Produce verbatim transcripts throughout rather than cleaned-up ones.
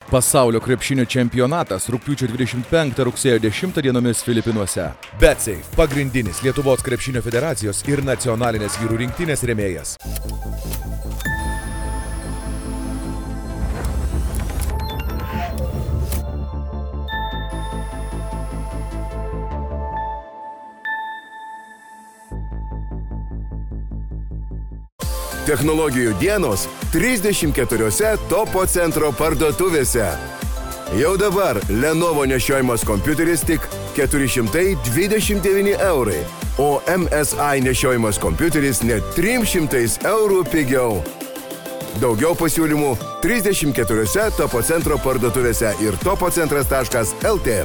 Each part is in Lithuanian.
Pasaulio krepšinio čempionatas rugpjūčio dvidešimt penktą rugsėjo dešimtą dienomis Filipinuose. BetSafe – pagrindinis Lietuvos krepšinio federacijos ir nacionalinės vyrų rinktinės rėmėjas. Technologijų dienos trisdešimt keturiose Topo centro parduotuvėse. Jau dabar Lenovo nešiojimas kompiuteris tik keturi šimtai dvidešimt devyni eurai, o M S I nešiojimas kompiuteris net trims šimtais eurų pigiau. Daugiau pasiūlymų trisdešimt keturiose Topo centro parduotuvėse ir topocentras taškas el tė.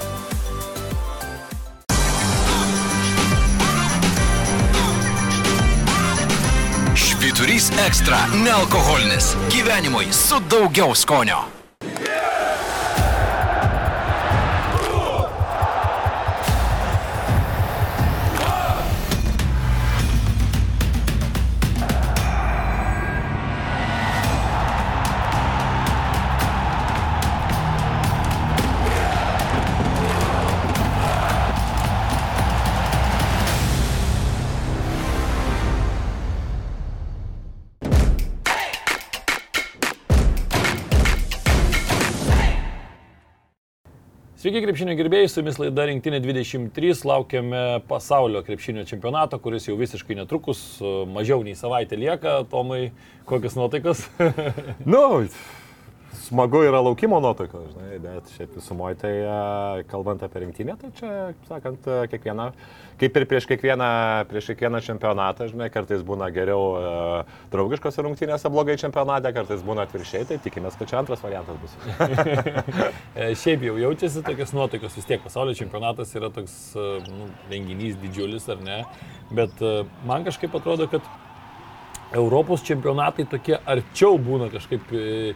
Švyturys ekstra – nealkoholinis. Gyvenimui su daugiau skonio. Sveiki krepšinio gerbėjai, su jumis laida Rinktinė dvidešimt trys, laukiame pasaulio krepšinio čempionato, kuris jau visiškai netrukus, mažiau nei savaitę lieka. Tomai, kokios nuotaikos? Nu, smagu yra laukimo nuotaikos, žinai, bet šiaip visumoje tai, kalbant apie rinktinę, tai čia, sakant, kiekviena, kaip ir prieš kiekvieną, prieš kiekvieną čempionatą, žinai, kartais būna geriau e, draugiškose rungtynėse, blogai čempionate, kartais būna atvirkščiai, tai tikimės, kad čia antras variantas bus. Šiaip jau jaučiasi tokios nuotaikos, vis tiek pasaulio čempionatas yra toks nu, renginys didžiulis, ar ne, bet man kažkaip atrodo, kad Europos čempionatai tokie arčiau būna kažkaip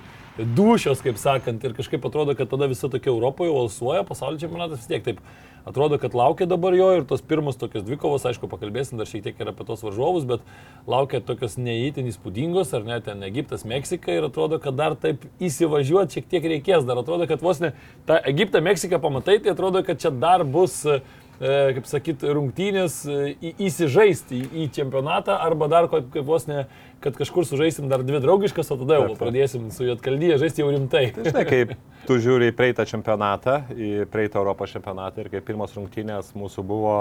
dūšios, kaip sakant, ir kažkaip atrodo, kad tada visa tokia Europoje alsuoja, pasaulio čempionatas vis tiek taip atrodo, kad laukia dabar jo ir tos pirmos tokios dvikovos, aišku, pakalbėsim dar šiek tiek ir apie tos varžovus, bet laukia tokios neįtin įspūdingos, ar ne, ten Egiptas, Meksika ir atrodo, kad dar taip įsivažiuoti šiek tiek reikės, dar atrodo, kad vos ne tą Egiptą, Meksiką pamatai, tai atrodo, kad čia dar bus kaip sakyt, rungtynės įsižaisti į, į čempionatą arba dar kaip, kaip vos ne, kad kažkur sužaisim dar dvi draugiškas, o tada jau pradėsim su Juodkalnyje žaisti jau rimtai. Tai žinai, kaip tu žiūri į praeitą čempionatą, į praeitą Europos čempionatą ir kaip pirmos rungtynės mūsų buvo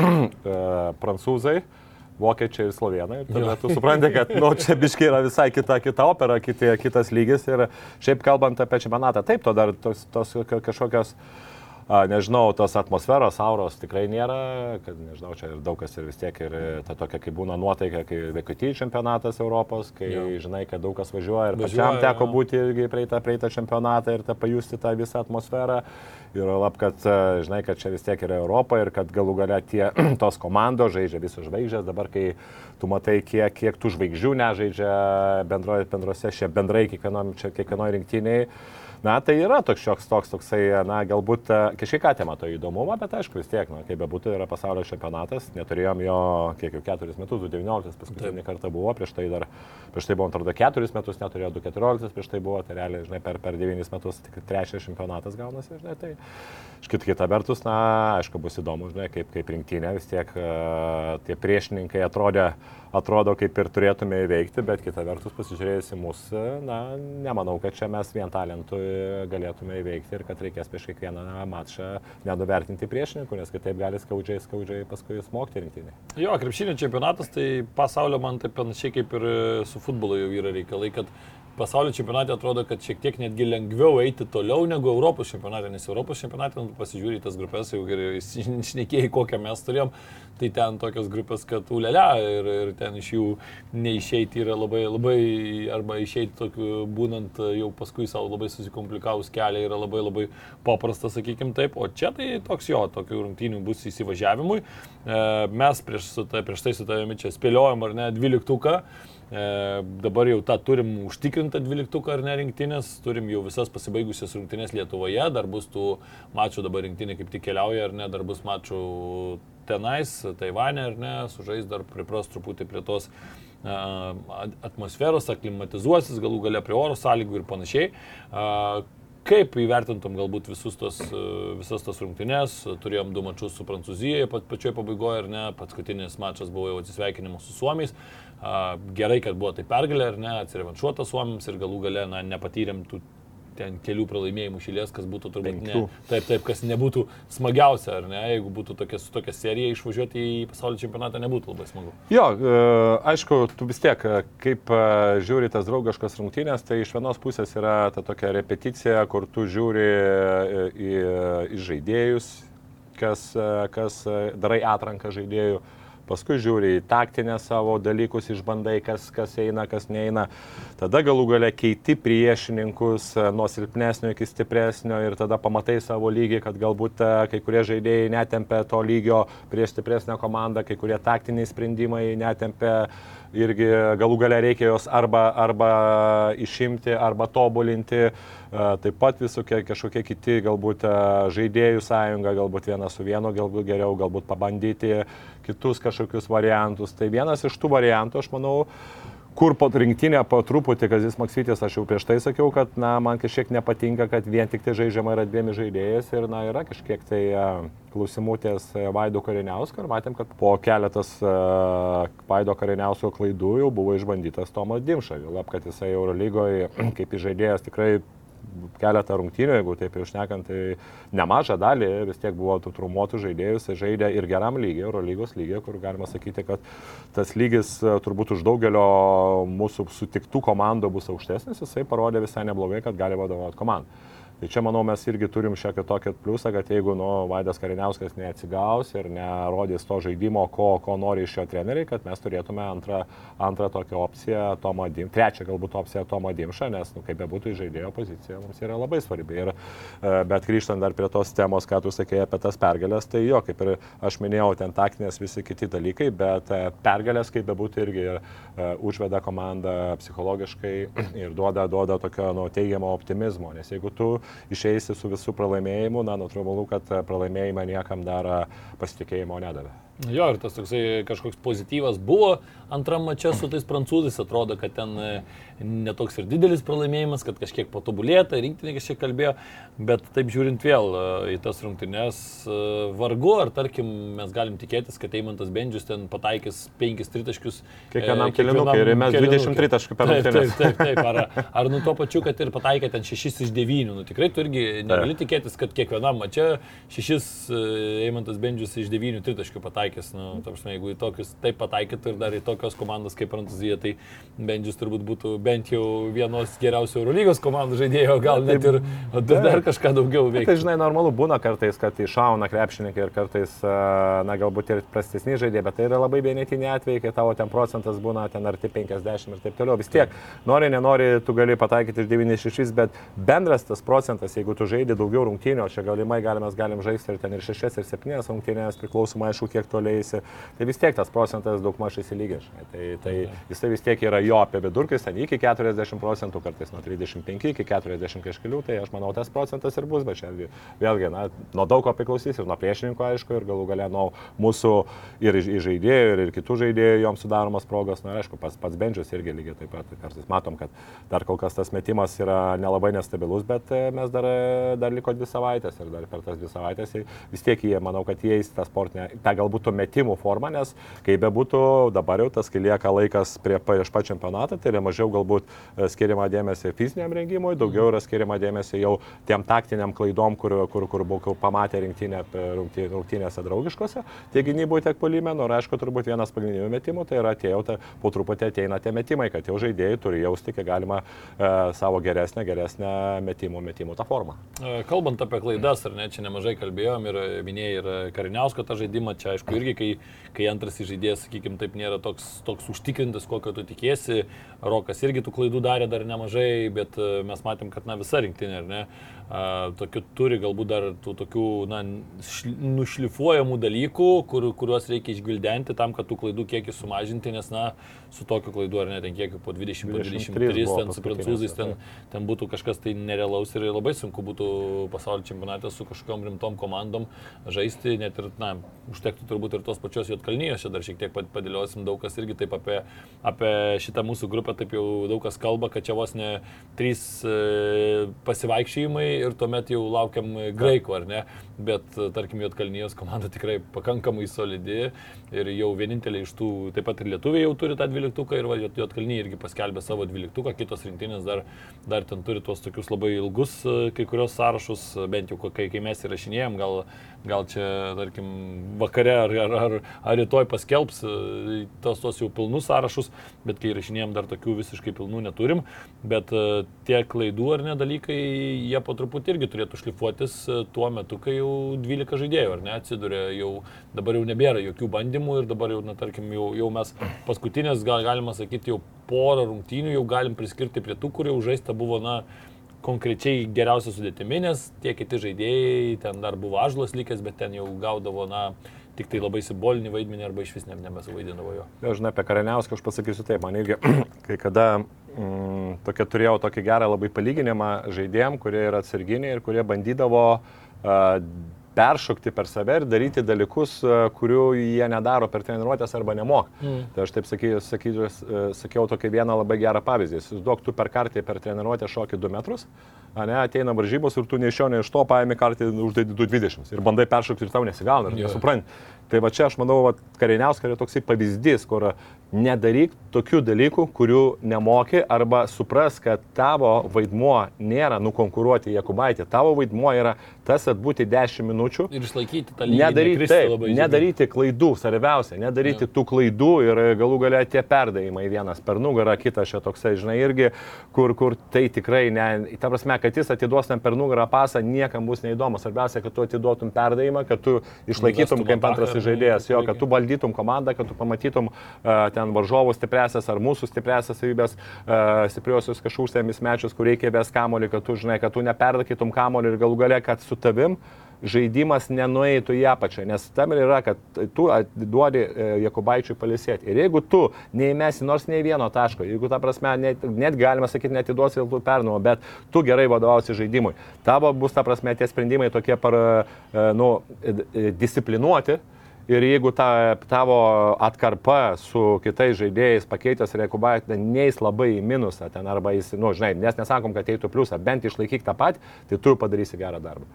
e, prancūzai, vokiečiai ir slovėnai. Ir tada tu supranti, kad nu, čia biškai yra visai kita, kita opera, kitie, kitas lygis ir šiaip kalbant apie čempionatą, taip, to dar tos, tos kažkokios A, nežinau, tos atmosferos, auros tikrai nėra, kad nežinau, čia ir daug kas ir vis tiek ir ta tokia, kai būna nuotaika, kai Vokietijos čempionatas Europos, kai jau. Žinai, kad daug kas važiuoja ir važiuoja, pačiam teko būti irgi praeitą, praeitą čempionatą ir ta pajusti tą visą atmosferą. Ir lab, kad, žinai, kad čia vis tiek yra Europa ir kad galų gale tie tos komandos žaidžia visos žvaigždės, dabar kai tu matai, kiek, kiek tų žvaigždžių nežaidžia bendroje, bendrose, šia bendrai kiekvienoje rinktiniai. Na, tai yra toks šioks toks toksai, na, galbūt kažkiek atėma to įdomumą, bet aišku vis tiek, na, kaip bebūtų, yra pasaulio čempionatas, neturėjom jo kiek jau keturis metus, du devynioliktas paskutinį kartą buvo, prieš tai dar, prieš tai buvo antrodo keturis metus, neturėjo du keturioliktas, prieš tai buvo, tai realiai, žinai, per, per devynis metus tik trečias čempionatas gaunasi, žinai, tai škit kita vertus, na, aišku, bus įdomu, žinai, kaip, kaip rinktinė, vis tiek uh, tie priešininkai atrodė, atrodo, kaip ir turėtume įveikti, bet kita vertus pasižiūrėjus į mus, na, nemanau, kad čia mes vien talentų galėtume įveikti ir kad reikės prieš kiekvieną mačą nenuvertinti priešininkų, nes kitaip gali skaudžiai, skaudžiai paskui smogti rinktinį. Jo, krepšinio čempionatas, tai pasaulio man taip panašiai kaip ir su futbolu jau yra reikalai, kad pasaulio čempionate atrodo, kad šiek tiek netgi lengviau eiti toliau negu Europos čempionate, nes Europos čempionate pasižiūrė tas grupės, jau gerai šnekėjai, kokią mes turėjom, tai ten tokios grupės, kad ulelia ir, ir ten iš jų neišeiti yra labai, labai, arba išeiti tokiu, būnant jau paskui savo labai susikomplikavus kelią yra labai labai paprasta, sakykim taip, o čia tai toks jo, tokių rungtynių bus įsivažiavimui. Mes prieš, prieš tai su tavimi čia spėliojom, ar ne, dvyliktuką. E, dabar jau tą turim užtikrintą dvyliktuką ar ne rinktinės, turim jau visas pasibaigusias rungtynės Lietuvoje, dar bus tų mačų, dabar rinktinė kaip tik keliauja ar ne, dar bus mačų tenais, Taivane ar ne, sužais dar pripras truputį prie tos e, atmosferos, aklimatizuosis galų gale prie oro sąlygų ir panašiai. E, Kaip įvertintum galbūt visus tos, visas tos rungtynes, turėjom du mačus su Prancūzijoje pat, pačioje pabaigoje, ar ne, paskutinis mačas buvo jau atsisveikinimas su Suomiais. Gerai, kad buvo tai pergalė, ar ne, atsirevanšuota Suomiams ir galų gale na, nepatyrėm tų ten kelių pralaimėjimų šilės, kas būtų turbūt ne, taip, taip, kas nebūtų smagiausia, ar ne, jeigu būtų tokia, su tokia serija išvažiuoti į pasaulio čempionatą nebūtų labai smagu. Jo, aišku, tu vis tiek, kaip žiūri tas draugiškas rungtynės, tai iš vienos pusės yra ta tokia repeticija, kur tu žiūri į, į žaidėjus, kas, kas darai atranką žaidėjų. Paskui žiūri į taktinę savo dalykus, išbandai, kas, kas eina, kas neina. Tada galų gale keiti priešininkus nuo silpnesnio iki stipresnio ir tada pamatai savo lygį, kad galbūt kai kurie žaidėjai netempia to lygio prieš stipresnę komandą, kai kurie taktiniai sprendimai netempia. Irgi galų gale reikia jos arba, arba išimti, arba tobulinti. Taip pat visokie kažkokie kiti, galbūt žaidėjų sąjunga, galbūt vienas su vienu, galbūt geriau, galbūt pabandyti kitus kažkokius variantus. Tai vienas iš tų variantų, aš manau, kur po rinktinę po truputį, Kazys Maksvytis, aš jau prieš tai sakiau, kad na, man kažkiek nepatinka, kad vien tik tai žaidžiama yra dviemi žaidėjais ir na, yra kažkiek tai uh, klausimų ties Vaido Kariniausko ir matėm, kad po keletas uh, Vaido Kariniausko klaidų jau buvo išbandytas Tomas Dimša. Lab, kad jisai Eurolygoje kaip žaidėjas tikrai keletą rungtynių, jeigu taip jau šnekant, tai nemažą dalį vis tiek buvo tų traumuotų žaidėjų, jis žaidė ir geram lygiai, Eurolygos lygiai, kur galima sakyti, kad tas lygis turbūt už daugelio mūsų sutiktų komandų bus aukštesnis, jisai parodė visai neblogai, kad gali vadovauti komandai. Tai čia, manau, mes irgi turim šiek tiek tokį pliusą, kad jeigu nu, Vaidas Kariniauskas neatsigaus ir nerodys to žaidimo, ko, ko nori iš jo treneriai, kad mes turėtume antrą, antrą tokią opciją Tomą Dimšą, trečią galbūt opciją Tomą Dimšą, nes, nu, kaip bebūtų, žaidėjo pozicija mums yra labai svarbi. Ir, bet grįžtant dar prie tos temos, ką tu sakėjai apie tas pergalės, tai jo, kaip ir aš minėjau, ten taktinės visi kiti dalykai, bet pergalės, kaip bebūtų, irgi užveda komandą psichologiškai ir duoda, duoda tokio nu, teigiamo optimizmo, nes jeigu tu išeisi su visų pralaimėjimu, na, natūralu, kad pralaimėjimą niekam dar pasitikėjimo nedavė. Jo, ir tas toksai kažkoks pozityvas buvo antram mače su tais prancūzais, atrodo, kad ten netoks ir didelis pralaimėjimas, kad kažkiek patobulėta, rinktinė kažkiek kalbėjo, bet taip žiūrint vėl į tas rungtynes, vargu, ar tarkim mes galim tikėtis, kad Eimantas Bendžius ten pataikys penkis tritaškius. Kiekvienam kelinukai ir mes dvidešimt tritaškių per rungtynes. Taip, taip, taip, ar, ar nu tuo pačiu, kad ir pataikė ten šešis iš devynių, nu tikrai tu irgi negali tikėtis, kad kiekvienam mače šešis Eimantas Bendžius iš devynių tritaškių pataikė. Nu, tarpsime, jeigu į tokius taip pataikytų ir dar į tokios komandas kaip Prancūzija, tai Bendžius turbūt būtų bent jau vienos geriausių Eurolygos komandų žaidėjo, gal net ir dar kažką daugiau veikti. Tai žinai, normalu būna kartais, kad iššauna krepšininkai ir kartais, na, galbūt ir prastesni žaidėjai, bet tai yra labai vienetiniai atvejai, kai tavo ten procentas būna ten arti penkiasdešimt ir taip toliau. Vis tiek, nori, nenori, tu gali pataikyti iš devyni šeši, bet bendras tas procentas, jeigu tu žaidži daugiau rungtynių, čia galimai galim, mes galim žaisti ir ten ir šešias ir septynias rungtynės, priklausomai, aišku, kiek tolėsi, tai vis tiek tas procentas daug maž įsilygęs. Tai, tai jisai vis tiek yra jo apie vidurkis, ten iki keturiasdešimt procentų, kartais nuo trisdešimt penkių iki keturiasdešimt kažkelių, tai aš manau, tas procentas ir bus, bet čia vėlgi, na, nuo daug ko priklausys ir nuo priešininko, aišku, ir galų gale nuo mūsų ir žaidėjų, ir, ir kitų žaidėjų joms sudaromas progas, na, aišku, pats, pats Bendžius irgi lygiai taip pat, kartais matom, kad dar kol kas tas metimas yra nelabai nestabilus, bet mes dar, dar liko dvi savaitės ir dar per tas dvi savaitės vis tiek jie, manau, kad jie įs tą sportinę, tą galbūt metimų formą, nes kaip bebūtų dabar jau tas, kai lieka laikas prie, prieš pat čempionatą, tai yra mažiau galbūt skiriama dėmesį fiziniam rengimui, daugiau yra skiriama dėmesį jau tiem taktiniam klaidom, kur, kur, kur buvo pamatę rinktinę, rungtynėse draugiškose, tiek gynybui, tiek puolime, nu ir aišku, turbūt vienas pagrindinių metimų, tai yra atėjau, tai po truputį ateina tie metimai, kad jau žaidėjai turi jausti, kiek galima e, savo geresnę, geresnę metimų, metimų tą formą. Kalbant apie klaidas, ar ne, čia nemažai kalbėjom ir minėjai ir Kariniausko tą žaidimą, čia aišku irgi, kai, kai antras žaidėjas, sakykime, taip nėra toks, toks užtikrintas, kokio tu tikėsi. Rokas irgi tų klaidų darė dar nemažai, bet mes matėm, kad na, visa rinktinė, ar ne, a, tokių turi galbūt dar tų tokių na, šli, nušlifuojamų dalykų, kur, kuriuos reikia išgvildenti tam, kad tų klaidų kiekį sumažinti, nes na, su tokiu klaidu, ar ne, ten kiekį po dvidešimt, po dvidešimt tris, ten su prancūzais, ten, ten būtų kažkas tai nerealaus ir labai sunku būtų pasaulio čempionate su kažkokiom rimtom komandom žaisti, net ir, na, užtektų turbūt turbūt ir tos pačios Juodkalnijos, čia dar šiek tiek padėliosim, daug kas irgi taip apie, apie šitą mūsų grupę, taip jau daug kas kalba, kad čia vos ne trys e, pasivaikščiojimai ir tuomet jau laukiam graikų, ar ne? Bet, tarkim, Juodkalnijos komanda tikrai pakankamai solidi ir jau vienintelė iš tų, taip pat ir lietuviai jau turi tą dvyliktuką ir va, Juodkalnija irgi paskelbė savo dvyliktuką, kitos rinktinės dar, dar ten turi tuos tokius labai ilgus kai kurios sąrašus, bent jau kai, kai mes įrašinėjom, gal, gal čia, tarkim, vakare ar, ar, ar, ar rytoj paskelbs tos, tos jau pilnus sąrašus, bet kai įrašinėjom dar tokių visiškai pilnų neturim, bet tie klaidų ar ne dalykai, jie po truputį irgi turėtų šlifuotis tuo metu, kai jau dvylika žaidėjų, ar ne, atsiduria, jau dabar jau nebėra jokių bandymų ir dabar jau, na, tarkim, jau, jau mes paskutinės, gal galima sakyti, jau porą rungtynių jau galim priskirti prie tų, kurie užžaista buvo, na, konkrečiai geriausia sudėtimi, nes tie kiti žaidėjai, ten dar buvo Ąžuolas likęs, bet ten jau gaudavo, na, tik tai labai simbolinį vaidmenį arba iš vis nebesuvaidindavo jo. Aš žinai, apie Karaniauską aš pasakysiu taip, man irgi, kai kada mm, tokia, turėjau tokį gerą labai palyginimą žaidėjim, kurie yra atsarginiai ir kurie bandydavo uh, peršokti per save ir daryti dalykus, kurių jie nedaro per treniruotės arba nemoka. Mm. Tai aš taip sakyju, sakyju, sakiau tokį vieną labai gerą pavyzdį. Įsivaizduok, tu per kartį per treniruotę šoki du metrus, ane, ateina varžybos ir tu nei iš šio, nei iš to paėmi kartį uždedi du dvidešimt ir bandai peršokti ir tau nesigauna, ir nesupranti. Tai va čia aš manau, va, Kariniauskas yra toksai pavyzdys, kur nedaryk tokių dalykų, kurių nemoki, arba supras, kad tavo vaidmuo nėra nukonkuruoti Jakubaitį. Tavo vaidmuo yra tas atbūti dešimt minučių. Ir išlaikyti tą lygį. Nedaryti, taip, nedaryti klaidų, svarbiausia, nedaryti ja. tų klaidų ir galų galia tie perdavimai vienas per nugarą, kitas čia toksai, žinai, irgi, kur, kur tai tikrai, ne, ta prasme, kad jis atiduos ten per nugarą pasą, niekam bus neįdomu. Svarbiausia, kad tu atiduotum perdavimą, kad tu išlaikytum kaip antras žaidėjas, jo, kad tu valdytum komandą, kad tu pamatytum uh, ten varžovų stipresias ar mūsų stipresias savybės, uh, stipriosius kažkokius mismečius, kur reikia vės kamolį, kad tu, žinai, kad tu neperdakytum kamolį ir galų gale, kad su tavim žaidimas nenueitų į apačią, nes tam ir yra, kad tu duodi Jakubaičiui palisėti. Ir jeigu tu neįmesi nors nei vieno taško, jeigu ta prasme, net, net galima sakyti, netiduosi vėl tų pernumo, bet tu gerai vadovausi žaidimui, tavo bus ta prasme tie sprendimai tokie par, nu, disciplinuoti. Ir jeigu ta, tavo atkarpa su kitais žaidėjais pakeitęs Jakubaitį neis labai į minusą ten, arba jis, nu, žinai, nes nesakom, kad eitų pliusą, bent išlaikyk tą patį, tai tu padarysi gerą darbą.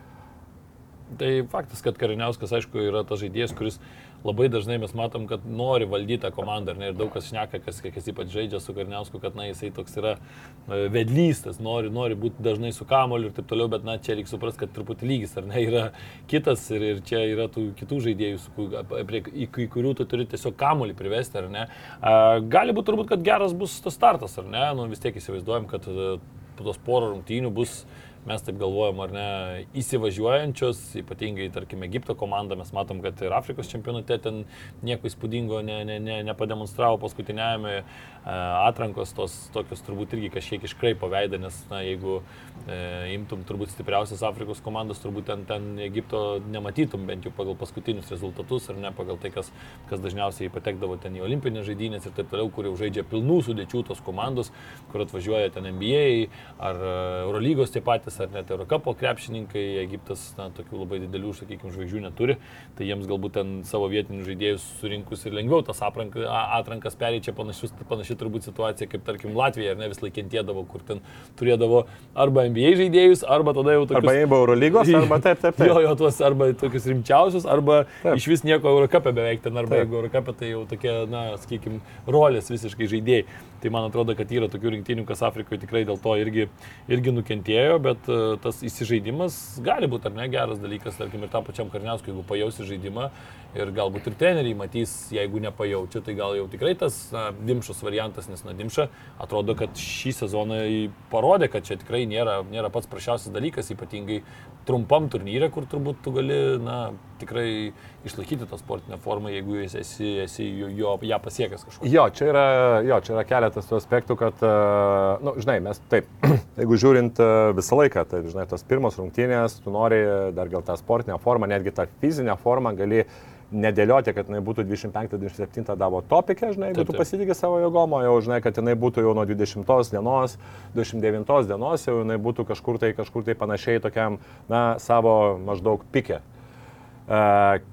Tai faktas, kad Kariniauskas, aišku, yra tas žaidėjas, kuris labai dažnai mes matom, kad nori valdyti tą komandą, ne, ir daug kas šneka, kas, kas ypač žaidžia su Kariniausku, kad, na, jisai toks yra vedlystas, nori, nori būti dažnai su kamoliu ir taip toliau, bet, na, čia reikia suprasti, kad truputį lygis, ar ne, yra kitas ir, ir čia yra tų kitų žaidėjų, su, prie, į, į kurių tu turi tiesiog kamolį privesti, ar ne. A, gali būti turbūt, kad geras bus tas startas, ar ne, nu, vis tiek įsivaizduojam, kad po tos porą rungtynių bus, mes taip galvojam, ar ne, įsivažiuojančios, ypatingai, tarkim, Egipto komanda, mes matom, kad ir Afrikos čempionate ten nieko įspūdingo ne, ne, ne, nepademonstravo paskutiniajame atrankos, tos tokios turbūt irgi kažkiek iškraipo veidą, nes, na, jeigu e, imtum turbūt stipriausias Afrikos komandas, turbūt ten, ten Egipto nematytum, bent jau pagal paskutinius rezultatus, ar ne, pagal tai, kas, kas dažniausiai patekdavo ten į olimpinės žaidynės ir taip toliau, kur jau žaidžia pilnų sudėčių tos komandos, kur atvažiuoja ten N B A ar Eurolygos tie patys, ar net Eurokapo krepšininkai. Egiptas, na, tokių labai didelių, sakykime, žvaigždžių neturi, tai jiems galbūt ten savo vietinius žaidėjus surinkus ir lengviau tas aprank, atrankas pereičia panašius, panaši turbūt situacija, kaip tarkim Latvija, ar ne, vis laik kentėdavo, kur ten turėdavo arba N B A žaidėjus, arba tada jau tokius... Arba įba Eurolygos, arba taip, taip, taip. Jo, jo, tuos arba tokius rimčiausius, arba taip. Iš vis nieko Eurokapė beveik ten, arba taip. Jeigu Eurokapė, tai jau tokie, na, sakykime, rolės visiškai žaidėjai. Tai man atrodo, kad yra tokių rinktinių, kas Afrikoje tikrai dėl to irgi, irgi nukentėjo, bet uh, tas įsižaidimas gali būti, ar ne, geras dalykas, tarkim, ir tam pačiam Karniauskui, jeigu pajausi žaidimą ir galbūt ir treneriai matys, jeigu nepajaučia, tai gal jau tikrai tas na, Dimšos variantas, nes na, Dimša atrodo, kad šį sezoną parodė, kad čia tikrai nėra, nėra pats prašiausias dalykas, ypatingai trumpam turnyre, kur turbūt tu gali, na, tikrai išlaikyti tą sportinę formą, jeigu esi, esi jo, ją pasiekęs kažkur. Jo, čia yra, jo, čia yra keletas tų aspektų, kad, na, nu, žinai, mes taip, jeigu žiūrint visą laiką, tai, žinai, tos pirmos rungtynės, tu nori dar gal tą sportinę formą, netgi tą fizinę formą gali nedėlioti, kad jinai būtų dvidešimt penktą dvidešimt septintą davo topike, žinai, jeigu tu pasitikė savo jėgom, jau, žinai, kad jinai būtų jau nuo dvidešimtos dienos, dvidešimt devintos dienos, jau jinai būtų kažkur tai, kažkur tai panašiai tokiam, na, savo maždaug pike. Uh,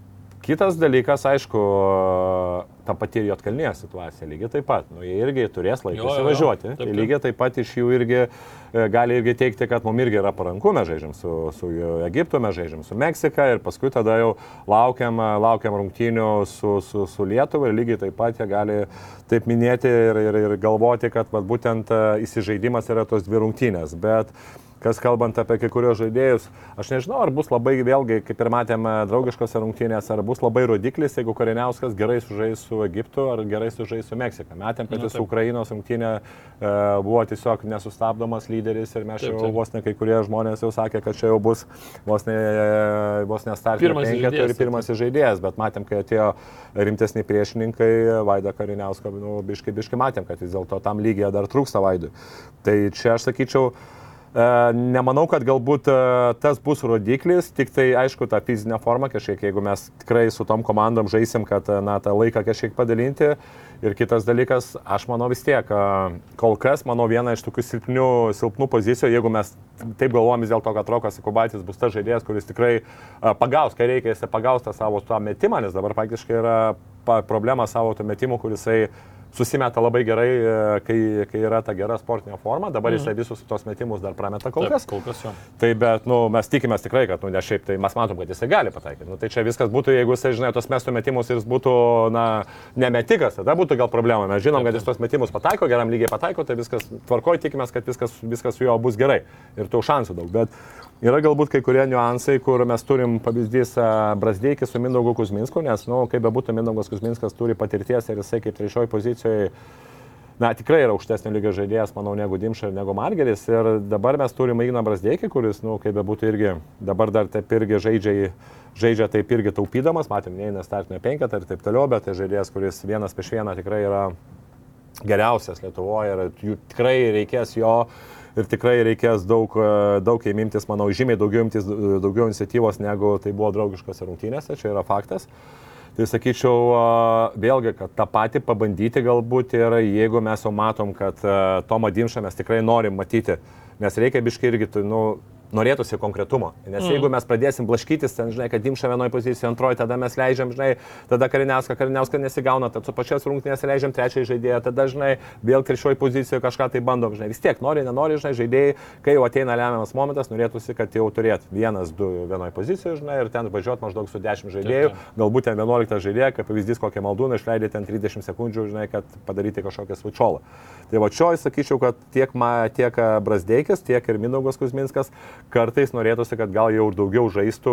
Kitas dalykas, aišku, ta pati ir Juodkalnijos situacija lygiai taip pat. Nu, jie irgi turės laiką įsivažiuoti. Tai lygiai taip pat iš jų irgi gali irgi teikti, kad mums irgi yra paranku, mes žaidžiam su, su Egiptu, mes žaidžiam su Meksika ir paskui tada jau laukiam, laukiam rungtynių su, su, su Lietuva ir lygiai taip pat jie gali taip minėti ir, ir, ir galvoti, kad vat, būtent įsižaidimas yra tos dvi rungtynės. Bet kas kalbant apie kai kurios žaidėjus, aš nežinau, ar bus labai, vėlgi, kaip ir matėm draugiškose rungtynėse, ar bus labai rodiklis, jeigu Kariniauskas gerai sužais su Egiptu ar gerai sužais su Meksika. Matėm, kad jis su Ukrainos rungtynė e, buvo tiesiog nesustabdomas lyderis ir mes taip, jau vos ne kai kurie žmonės jau sakė, kad čia jau bus vos ne, vos ne startinio penketo ir pirmasis žaidėjas, bet matėm, kai atėjo rimtesni priešininkai, Vaidą Kariniauską, nu, biškai, biškai matėm, kad vis dėlto tam lygiai dar trūksta Vaidui. Tai čia aš sakyčiau, nemanau, kad galbūt tas bus rodiklis, tik tai aišku tą fizinę formą kažkiek, jeigu mes tikrai su tom komandom žaisim, kad na, tą laiką kažkiek padalinti. Ir kitas dalykas, aš manau vis tiek, kol kas, manau, viena iš tokių silpnių, silpnų pozicijų, jeigu mes taip galvojam vis dėlto, kad Rokas Jokubaitis bus tas žaidėjas, kuris tikrai pagaus, kai reikia, jis pagaus tą savo tą metimą, nes dabar faktiškai yra problema savo to metimu, kuris susimeta labai gerai, kai, kai yra ta gera sportinė forma. Dabar mm. jisai visus tos metimus dar prameta kol kas. Taip, kol kas jo. Tai bet, nu, mes tikimės tikrai, kad, nu, ne šiaip, tai mes matom, kad jisai gali pataikyti. Nu, tai čia viskas būtų, jeigu jisai, žinai, tos mestų metimus ir jis būtų, na, nemetikas, tada būtų gal problema. Mes žinom, taip, kad jis tos metimus pataiko, geram lygiai pataiko, tai viskas tvarkoj, tikimės, kad viskas, viskas su juo bus gerai. Ir tų šansų daug. Bet yra galbūt kai kurie niuansai, kur mes turim pavyzdys Brazdeikį su Mindaugu Kuzminsku, nes, nu, kaip bebūtų, Mindaugas Kuzminskas turi patirties ir jisai kaip trečioji pozicijoje, na, tikrai yra aukštesnio lygio žaidėjas, manau, negu Dimša ir negu Margeris. Ir dabar mes turime Igną Brazdeikį, kuris, nu, kaip bebūtų irgi, dabar dar taip irgi žaidžia, žaidžia taip irgi taupydamas, matėm, neina startinio penketą ir taip toliau, bet tai žaidėjas, kuris vienas prieš vieną tikrai yra geriausias Lietuvoje ir jų tikrai reikės jo. Ir tikrai reikės daug, daug įmimtis, manau, žymiai daugiau imtis, daugiau iniciatyvos, negu tai buvo draugiškose rungtynėse, čia yra faktas. Tai sakyčiau, vėlgi, kad tą patį pabandyti galbūt ir jeigu mes jau matom, kad Tomą Dimšą mes tikrai norim matyti, nes reikia biškai irgi, nu, norėtųsi konkretumo. Nes mm. jeigu mes pradėsim blaškytis, ten, žinai, kad Dimša vienoje pozicijoje, antroje, tada mes leidžiam, žinai, tada Kariniauską, Kariniauską nesigauna, tad su pačias rungtynės leidžiam trečiąjį žaidėją, tada, žinai, vėl trečioje pozicijoje kažką tai bandom, žinai, vis tiek nori, nenori, žinai, žaidėjai, kai jau ateina lemiamas momentas, norėtųsi, kad jau turėt vienas, du vienoje pozicijoje, žinai, ir ten važiuot maždaug su dešimt žaidėjų, galbūt ten vienuoliktą žaidėją, kaip pavyzdys kokią Maldūną išleidė ten trisdešimt sekundžių, žinai, kad padaryti kažkokią svičolą. Tai va čia, sakyčiau, kad tiek, ma, tiek Brazdeikis, tiek ir Mindaugas Kuzminskas kartais norėtųsi, kad gal jau ir daugiau žaistų,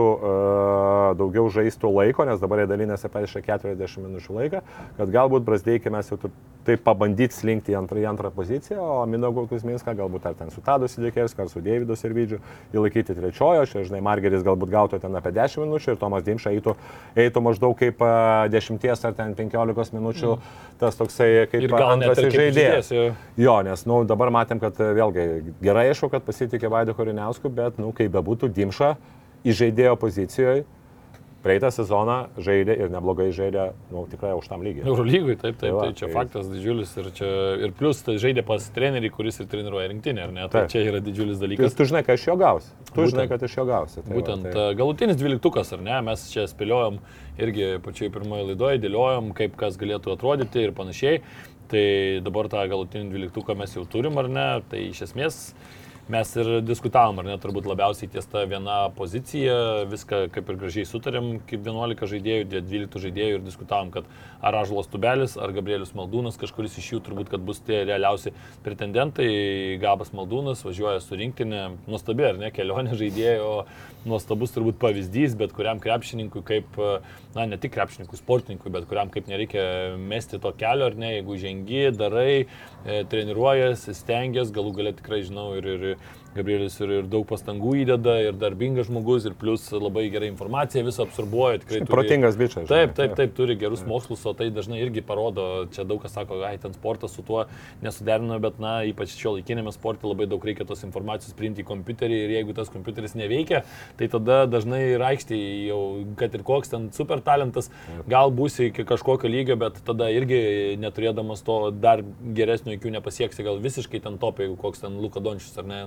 uh, daugiau žaistų laiko, nes dabar jie dalinasi apie keturiasdešimt minučių laiką, kad galbūt Brazdeikį mes jau taip pabandyti slinkti į antrą, į antrą poziciją, o Mindaugą Kuzminską galbūt ar ten su Tadu Sidekerskiu, ar su Deividu Sirvidžiu įlaikyti trečiojo, čia, žinai, Margeris galbūt gautų ten apie dešimt minučių ir Tomas Dimša eitų, eitų maždaug kaip dešimties ar ten penkiolikos minučių, mm. tas toksai kaip antras žaidėjas. Jo, nes, nu, dabar matėm, kad vėlgi gerai aišku, kad pasitikė Vaidu Kariniausku, bet, nu, kaip bebūtų, Dimša įžaidėjo pozicijoje, praeitą sezoną žaidė ir neblogai žaidė, nu, tikrai aukštam lygiai. Eurolygui, taip, taip, tai čia faktas didžiulis ir, čia, ir plus tai žaidė pas trenerį, kuris ir treniruoja rinktinę, ar ne? Tai čia yra didžiulis dalykas. Tu žinai, kad iš jo gausi. Tu būtent, žinai, kad iš jo gausi. Tai būtent va, tai... galutinis dvyliktukas, ar ne? Mes čia spėliojom irgi pačioje pirmoje laidoje, dėliojom, kaip kas galėtų atrodyti ir panašiai. Tai dabar tą galutinį dvyliktuką mes jau turim, ar ne? Tai iš esmės mes ir diskutavom, ar ne, turbūt labiausiai ties ta viena pozicija, viską kaip ir gražiai sutarėm, kaip vienuolika žaidėjų, dvylika žaidėjų ir diskutavom, kad ar Ąžuolas Tubelis, ar Gabrielius Maldūnas, kažkuris iš jų turbūt, kad bus tie realiausi pretendentai. Gabas Maldūnas važiuoja su rinktinė, nuostabi, ar ne, kelionė žaidėjo, nuostabus turbūt pavyzdys, bet kuriam krepšininkui kaip, na, ne tik krepšininkui, sportininkui, bet kuriam kaip nereikia mesti to kelio, ar ne, jeigu žengi, darai, e, treniruojas, stengiasi, galų galia tikrai žinau ir, ir Gabrielis ir, ir daug pastangų įdeda, ir darbingas žmogus, ir plus labai gerai informaciją visą absorbuoja. Tikrai turi, protingas bičias. Taip, taip, taip, turi gerus mokslus, o tai dažnai irgi parodo, čia daug kas sako, ai, ten sportas su tuo nesuderino, bet, na, ypač šio laikinėme sporte labai daug reikia tos informacijos priimti į kompiuterį ir jeigu tas kompiuteris neveikia, tai tada dažnai ir aikštėje jau, kad ir koks ten super talentas, gal būsi iki kažkokio lygio, bet tada irgi neturėdamas to dar geresnio I Q nepasieksi, gal visiškai ten top, jeigu koks ten Luka Dončius ar ne,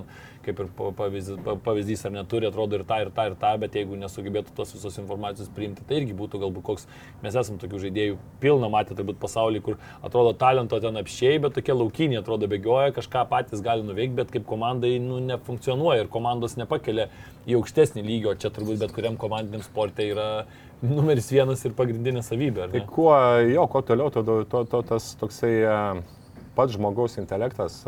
kaip ir pavyzdys, pavyzdys ar neturi, atrodo ir tą, ir tą, ir tą, bet jeigu nesugebėtų tos visos informacijos priimti, tai irgi būtų galbūt koks, mes esame tokių žaidėjų pilną matę, tai būtų pasaulyje, kur atrodo talento ten apšiai, bet tokie laukiniai atrodo bėgioja, kažką patys gali nuveikti, bet kaip komandai nu, nefunkcionuoja ir komandos nepakelia į aukštesnį lygį, o čia turbūt bet kuriam komandiniam sporte yra numeris vienas ir pagrindinė savybė. Tai kuo, jo, kuo toliau, to, to, to tas toksai pats žmogaus intelektas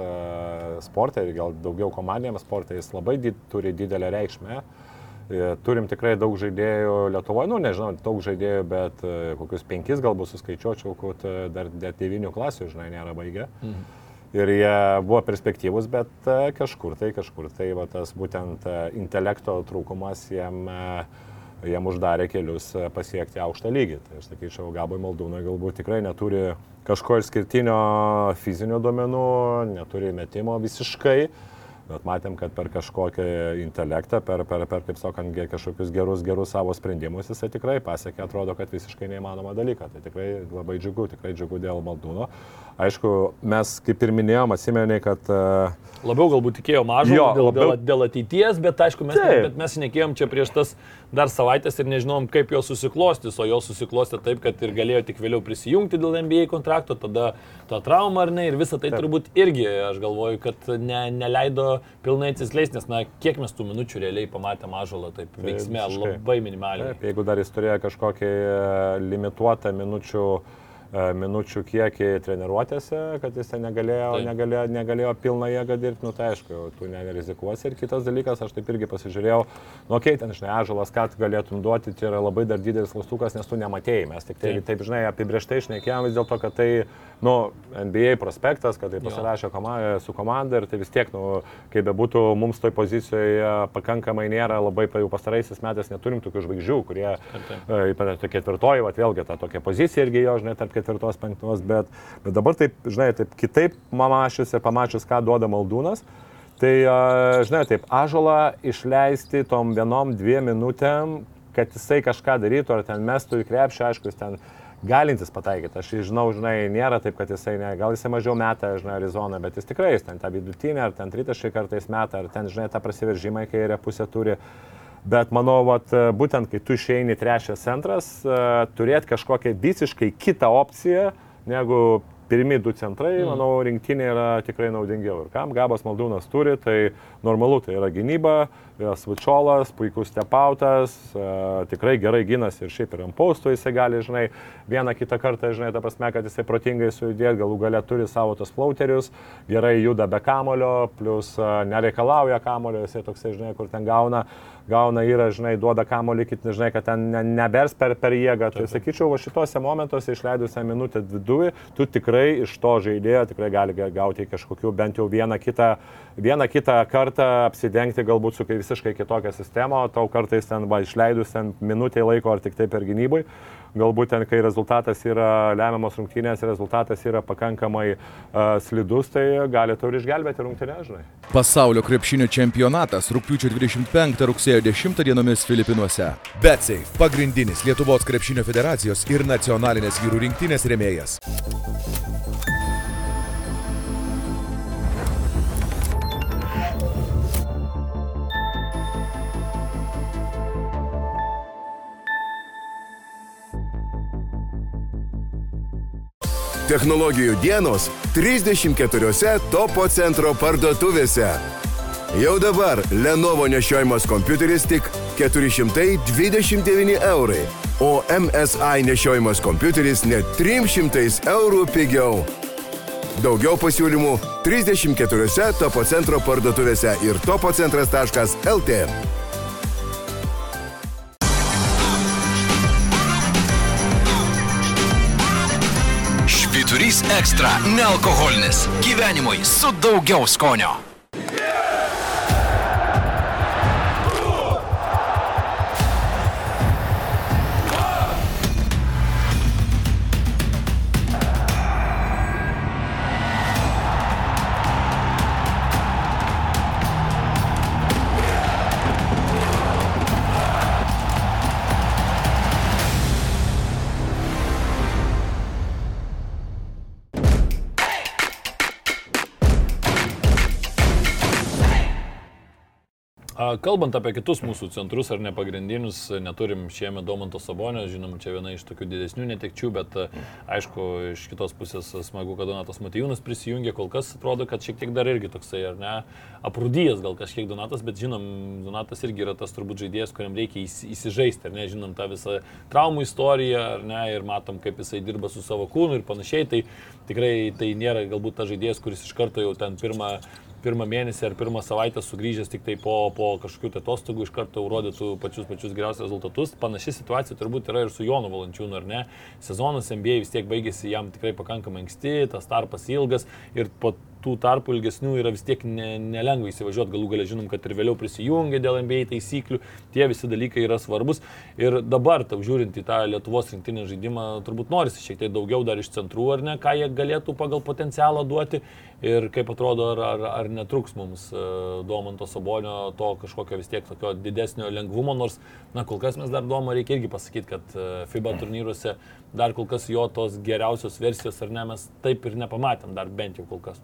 sporte ir gal daugiau komandiniam sporte, jis labai did, turi didelę reikšmę. Turim tikrai daug žaidėjų Lietuvoje, nu nežinau, daug žaidėjų, bet kokius penkis galbūt suskaičiuočiau, kad dar devynių klasių, žinai, nėra baigę. Mhm. Ir jie buvo perspektyvus, bet kažkur tai, kažkur tai, va, tas būtent intelekto trūkumas jiem, jiem uždarė kelius pasiekti aukštą lygį. Tai aš sakyčiau, Gabui Maldūnui galbūt tikrai neturi kažko išskirtinio fizinių duomenų, neturi metimo visiškai. Bet matėm, kad per kažkokią intelektą, per, per, per kaip sakant, kažkokius gerus, gerus savo sprendimus jisai tikrai pasiekė, atrodo, kad visiškai neįmanoma dalyką. Tai tikrai labai džiugu, tikrai džiugu dėl Maldūno. Aišku, mes kaip ir minėjom, atsimeniai, kad... Labiau galbūt tikėjo mažo dėl, labiau... dėl, dėl ateities, bet aišku, mes, ne, bet mes nekėjom čia prieš tas dar savaitės ir nežinom, kaip jo susiklostys, o jo susiklostė taip, kad ir galėjo tik vėliau prisijungti dėl N B A kontrakto, tada ta trauma ar ne, ir visą tai taip. Turbūt irgi, aš galvoju, kad ne, neleido pilnai atsiskleisti, nes, na, kiek mes tų minučių realiai pamatėm Ąžuolą, taip, veiksme labai minimaliai. Taip, jeigu dar jis turėjo kažkokį limituotą minučių minučių kiekį treniruotėse, kad jis negalėjo, negalėjo, negalėjo pilną jėgą dirbti, nu tai aišku, tu nerizikuosi. Ir kitas dalykas, aš taip irgi pasižiūrėjau, nu okei, okay, ten, žinai, Ąžuolas, ką tu galėtum duoti, čia yra labai dar didelis klaustukas, nes tu nematėjai. Mes tik tai, taip, taip žinai, apibrėžtai šnekėjom vis dėlto, kad tai, nu, N B A prospektas, kad tai pasirašė komanda, su komanda ir tai vis tiek, nu, kaip bebūtų, mums toj pozicijoje pakankamai nėra, labai jau pastaraisiais metais neturim tokių žvaigždžių, kurie, ypač ketvirtoji, vat vėlgi ta tokia pozicija irgi jo, žinai, tarp ketvirtos, penktos, bet, bet dabar taip, žinai, taip kitaip mamašius ir pamačius, ką duoda Maldūnas, tai, žinai, taip, Ąžuolą išleisti tom vienom, dviem minutėm, kad jisai kažką darytų, ar ten mestų į krepšį, aišku, jis ten galintis pataikyti. Aš žinau, žinai, nėra taip, kad jisai, ne, gal jisai mažiau meta, žinai, Arizoną, bet jis tikrai, jis ten tą vidutinę, ar ten tritaškį kartais meta, ar ten, žinai, tą prasiveržimą į kairę pusę turi. Bet manau, vat, būtent kai tu išeini trečias centras, turėti kažkokią visiškai kitą opciją negu pirmi du centrai, mm. manau, rinktinė yra tikrai naudingiau. Ir kam Gabas Maldūnas turi, tai normalu, tai yra gynyba, svičiolas, puikus stepautas, tikrai gerai ginasi ir šiaip ir ant postų jisai gali, žinai, vieną kitą kartą, žinai, ta prasme, kad jisai protingai sujudėti, galų gale turi savo tos flauterius, gerai juda be kamulio, plus nereikalauja kamulio, jisai toksai, žinai, kur ten gauna, gauna yra, žinai, duoda kamulį, žinai, kad ten ne, nebers per, per jėgą. Tai sakyčiau, va šituose momentuose išleidusią minutę viduje, tu tikrai iš to žaidėjo tikrai gali gauti kažkokių bent jau vieną kitą, vieną kitą kartą apsidengti galbūt su visiškai kitokią sistemą, o tau kartais ten, va, išleidus ten minutę laiko ar tik tai per gynybai, galbūt ten, kai rezultatas yra lemiamos rungtynės, rezultatas yra pakankamai uh, slidus, tai gali tau ir išgelbėti rungtynę, žinai. Pasaulio krepšinio čempionatas rugpjūčio dvidešimt penktą rugsėjo dešimtą dienomis Filipinuose. BetSafe – pagrindinis Lietuvos krepšinio federacijos ir nacionalinės vyrų rinktinės rėmėjas. Technologijų dienos trisdešimt keturiose Topo centro parduotuvėse. Jau dabar Lenovo nešiojimas kompiuteris tik keturi šimtai dvidešimt devyni eurai, o M S I nešiojimas kompiuteris net trim šimtais eurų pigiau. Daugiau pasiūlymų trisdešimt keturiose Topo centro parduotuvėse ir topocentras taškas L T. Švyturys ekstra – nealkoholinis. Gyvenimui su daugiau skonio. Kalbant apie kitus mūsų centrus ar nepagrindinius, neturim šiemet Domanto Sabonio, žinom, čia viena iš tokių didesnių netekčių, bet aišku, iš kitos pusės smagu, kad Donatas Motiejūnas prisijungė, kol kas atrodo, kad šiek tiek dar irgi toksai, ar ne, aprūdijęs gal kažkiek Donatas, bet žinom, Donatas irgi yra tas turbūt žaidėjas, kuriam reikia įsižaisti, ar ne, žinom tą visą traumų istoriją, ar ne, ir matom, kaip jisai dirba su savo kūnu ir panašiai, tai tikrai tai nėra galbūt tas žaidėjas, kuris iš karto jau ten pirmą pirmą mėnesį ar pirmą savaitę sugrįžęs tik tai po, po kažkokių tai atostogų iš karto rodytų pačius pačius geriausius rezultatus. Panaši situacija turbūt yra ir su Jonu Valančiūnu, ar ne? Sezonas N B A vis tiek baigėsi jam tikrai pakankamai anksti, tas tarpas ilgas ir po tų tarpų ilgesnių yra vis tiek ne, nelengva įsivažiuoti, galų galia žinom, kad ir vėliau prisijungia dėl N B A taisyklių, tie visi dalykai yra svarbus. Ir dabar, tau žiūrint į tą Lietuvos rinktinės žaidimą, turbūt norisi šiek tiek daugiau dar iš centrų, ar ne, ką jie galėtų pagal potencialą duoti ir kaip atrodo, ar, ar, ar netruks mums uh, Domanto Sabonio to kažkokio vis tiek tokio didesnio lengvumo, nors, na, kol kas mes dar Domą reikia irgi pasakyti, kad uh, FIBA turnyruose dar kol kas jo tos geriausios versijos, ar ne, mes taip ir nepamatėm, dar bent jau kol kas.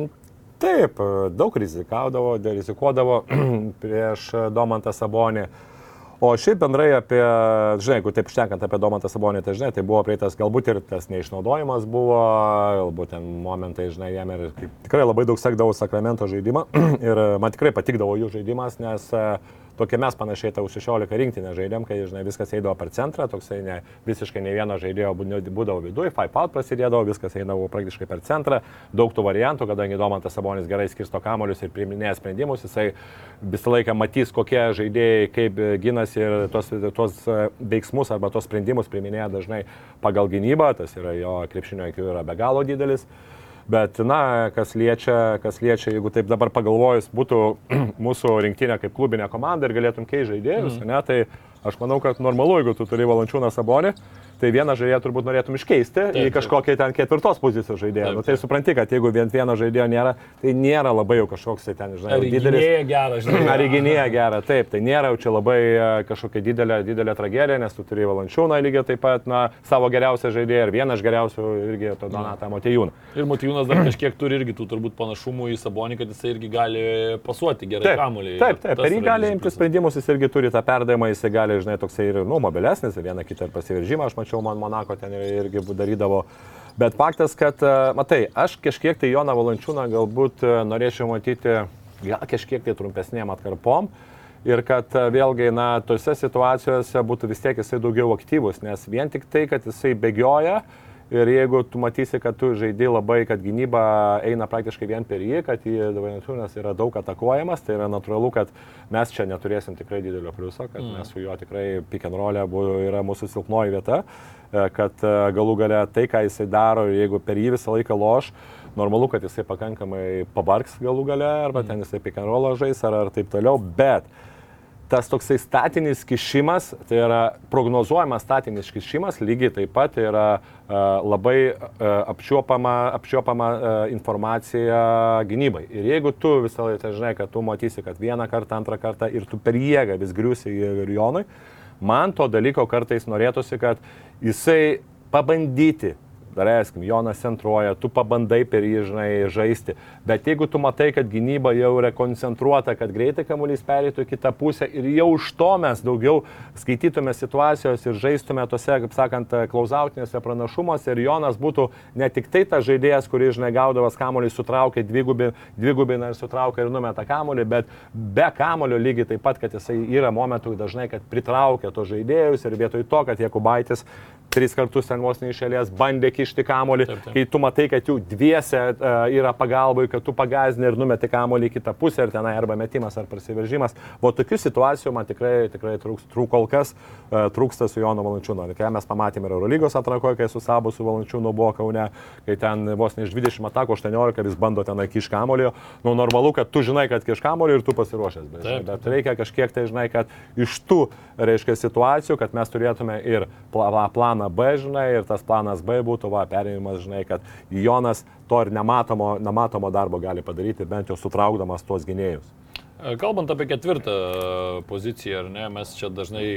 Taip, daug rizikaudavo, rizikuodavo prieš Domantą Sabonį. O šiaip bendrai apie, žinai, jeigu taip šnekant apie Domantą Sabonį, tai žinai, tai buvo prieitas galbūt ir tas neišnaudojimas buvo, galbūt ten momentai, žinai, jam ir tikrai labai daug sekdavo Sakramento žaidimą ir man tikrai patikdavo jų žaidimas, nes tokie mes panašiai tau šešiolika rinktinę žaidėm, kai, žinai, viskas eidavo per centrą, toksai ne, visiškai ne vieno žaidėjo būdavo viduje, five out prasidėdavo, viskas eidavo praktiškai per centrą, daug tų variantų, kadangi Domantas Sabonis gerai skirsto kamuolius ir priiminėja sprendimus, jisai visą laiką matys, kokie žaidėjai kaip ginasi ir tos, tos veiksmus arba tos sprendimus priiminėja dažnai pagal gynybą, tas yra jo krepšinio I Q yra be galo didelis. Bet, na, kas liečia, kas liečia, jeigu taip dabar pagalvojus, būtų mūsų rinktinė kaip klubinė komanda ir galėtum keisti žaidėjus, mm. ne, tai aš manau, kad normalu, jeigu tu turi Valančiūną Sabonį, tai vieną žaidėją turbūt norėtum iškeisti taip, į kažkokią ten ketvirtos pozicijos žaidėją. Nu, tai supranti, kad jeigu vien vieno žaidėjo nėra, tai nėra labai jau kažkoks ten, žinai, ar didelis. Ar įgynėja gerą, žinai. Ar įgynėja gerą, taip, tai nėra jau čia labai kažkokia didelė, didelė tragedija, nes tu turi Valančiūną lygiai taip pat, na, savo geriausią žaidėją ir vieną iš geriausių irgi to Donatą Motiejūną. Ir Motiejūnas dar kažkiek turi irgi tų turbūt panašumų į Sabonį, kad jisai irgi gali pasuoti gerai kamuolį. Taip, taip, per jį gali imti sprendimus, jis irgi turi tą perdavimą, jisai gali, žinai, toksai ir, nu, mobilesnis, vieną kitą ir pasiveržimą, aš mačiau, man Monako ten irgi darydavo. Bet faktas, kad, matai, aš kažkiek tai Joną Valančiūną galbūt norėčiau matyti gal kažkiek tai trumpesnėm atkarpom ir kad vėlgi, na, tose situacijose būtų vis tiek jisai daugiau aktyvus, nes vien tik tai, kad jisai bėgioja ir jeigu tu matysi, kad tu žaidži labai, kad gynyba eina praktiškai vien per jį, kad jį Valančiūnas yra daug atakuojamas, tai yra natūralu, kad mes čia neturėsim tikrai didelio pliuso, kad mm. mes su juo tikrai pick and roll yra mūsų silpnoji vieta, kad galų gale tai, ką jisai daro, jeigu per jį visą laiką loš, normalu, kad jisai pakankamai pabarks galų gale, arba mm. ten jisai pick and roll žais, ar, ar taip toliau, bet tas toksai statinis kišimas, tai yra prognozuojamas statinis kišimas, lygiai taip pat yra uh, labai uh, apčiuopama, apčiuopama uh, informacija gynybai. Ir jeigu tu visą laiką žinai, kad tu matysi, kad vieną kartą, antrą kartą ir tu per jėgą vis griusi ir Jonui, man to dalyko kartais norėtųsi, kad jisai pabandyti. Dar eskim, Jonas centruoja, tu pabandai per jį, žinai, žaisti, bet jeigu tu matai, kad gynyba jau yra koncentruota, kad greitai kamuolys pereitų į kitą pusę ir jau už to mes daugiau skaitytume situacijos ir žaistume tose, kaip sakant, klausautinėse pranašumuose ir Jonas būtų ne tik tai tas žaidėjas, kuris, žinai, gaudavas kamuolį sutraukia, dvigubį, dvigubina ir sutraukia ir numeta kamuolį, bet be kamuolio lygiai taip pat, kad jisai yra momentų dažnai, kad pritraukia tos žaidėjus ir vietoj to, kad Jakubaitis tris kartus ten vos neišėlės bandė kišti kamuolį, taip, taip. Kai tu matai, kad jų dviese uh, yra pagalbai, kad tu pagazdini ir numeti kamuolį į kitą pusę ir tenai arba metimas ar prasiveržimas. O tokių situacijų man tikrai, tikrai trūks, trūk kol kas uh, trūksta su Jonu Valančiūnu. Kai mes pamatėme ir Eurolygos atrankoje, kai su Sabu su Valančiūnu buvo Kaune, kai ten vos ne iš dvidešimt atakų aštuoniolika vis bando ten kiš kamuolį. Nu, normalu, kad tu žinai, kad kiš kamuolį ir tu pasiruošęs. Bet, taip, bet reikia kažkiek tai, žinai, kad iš tų, reiškia, situacijų, kad mes turėtume ir planą B, žinai, ir tas planas B būtų, va, perėjimas, žinai, kad Jonas to ir nematomo, nematomo darbo gali padaryti, bent jau sutraukdamas tuos gynėjus. Kalbant apie ketvirtą poziciją, ar ne, mes čia dažnai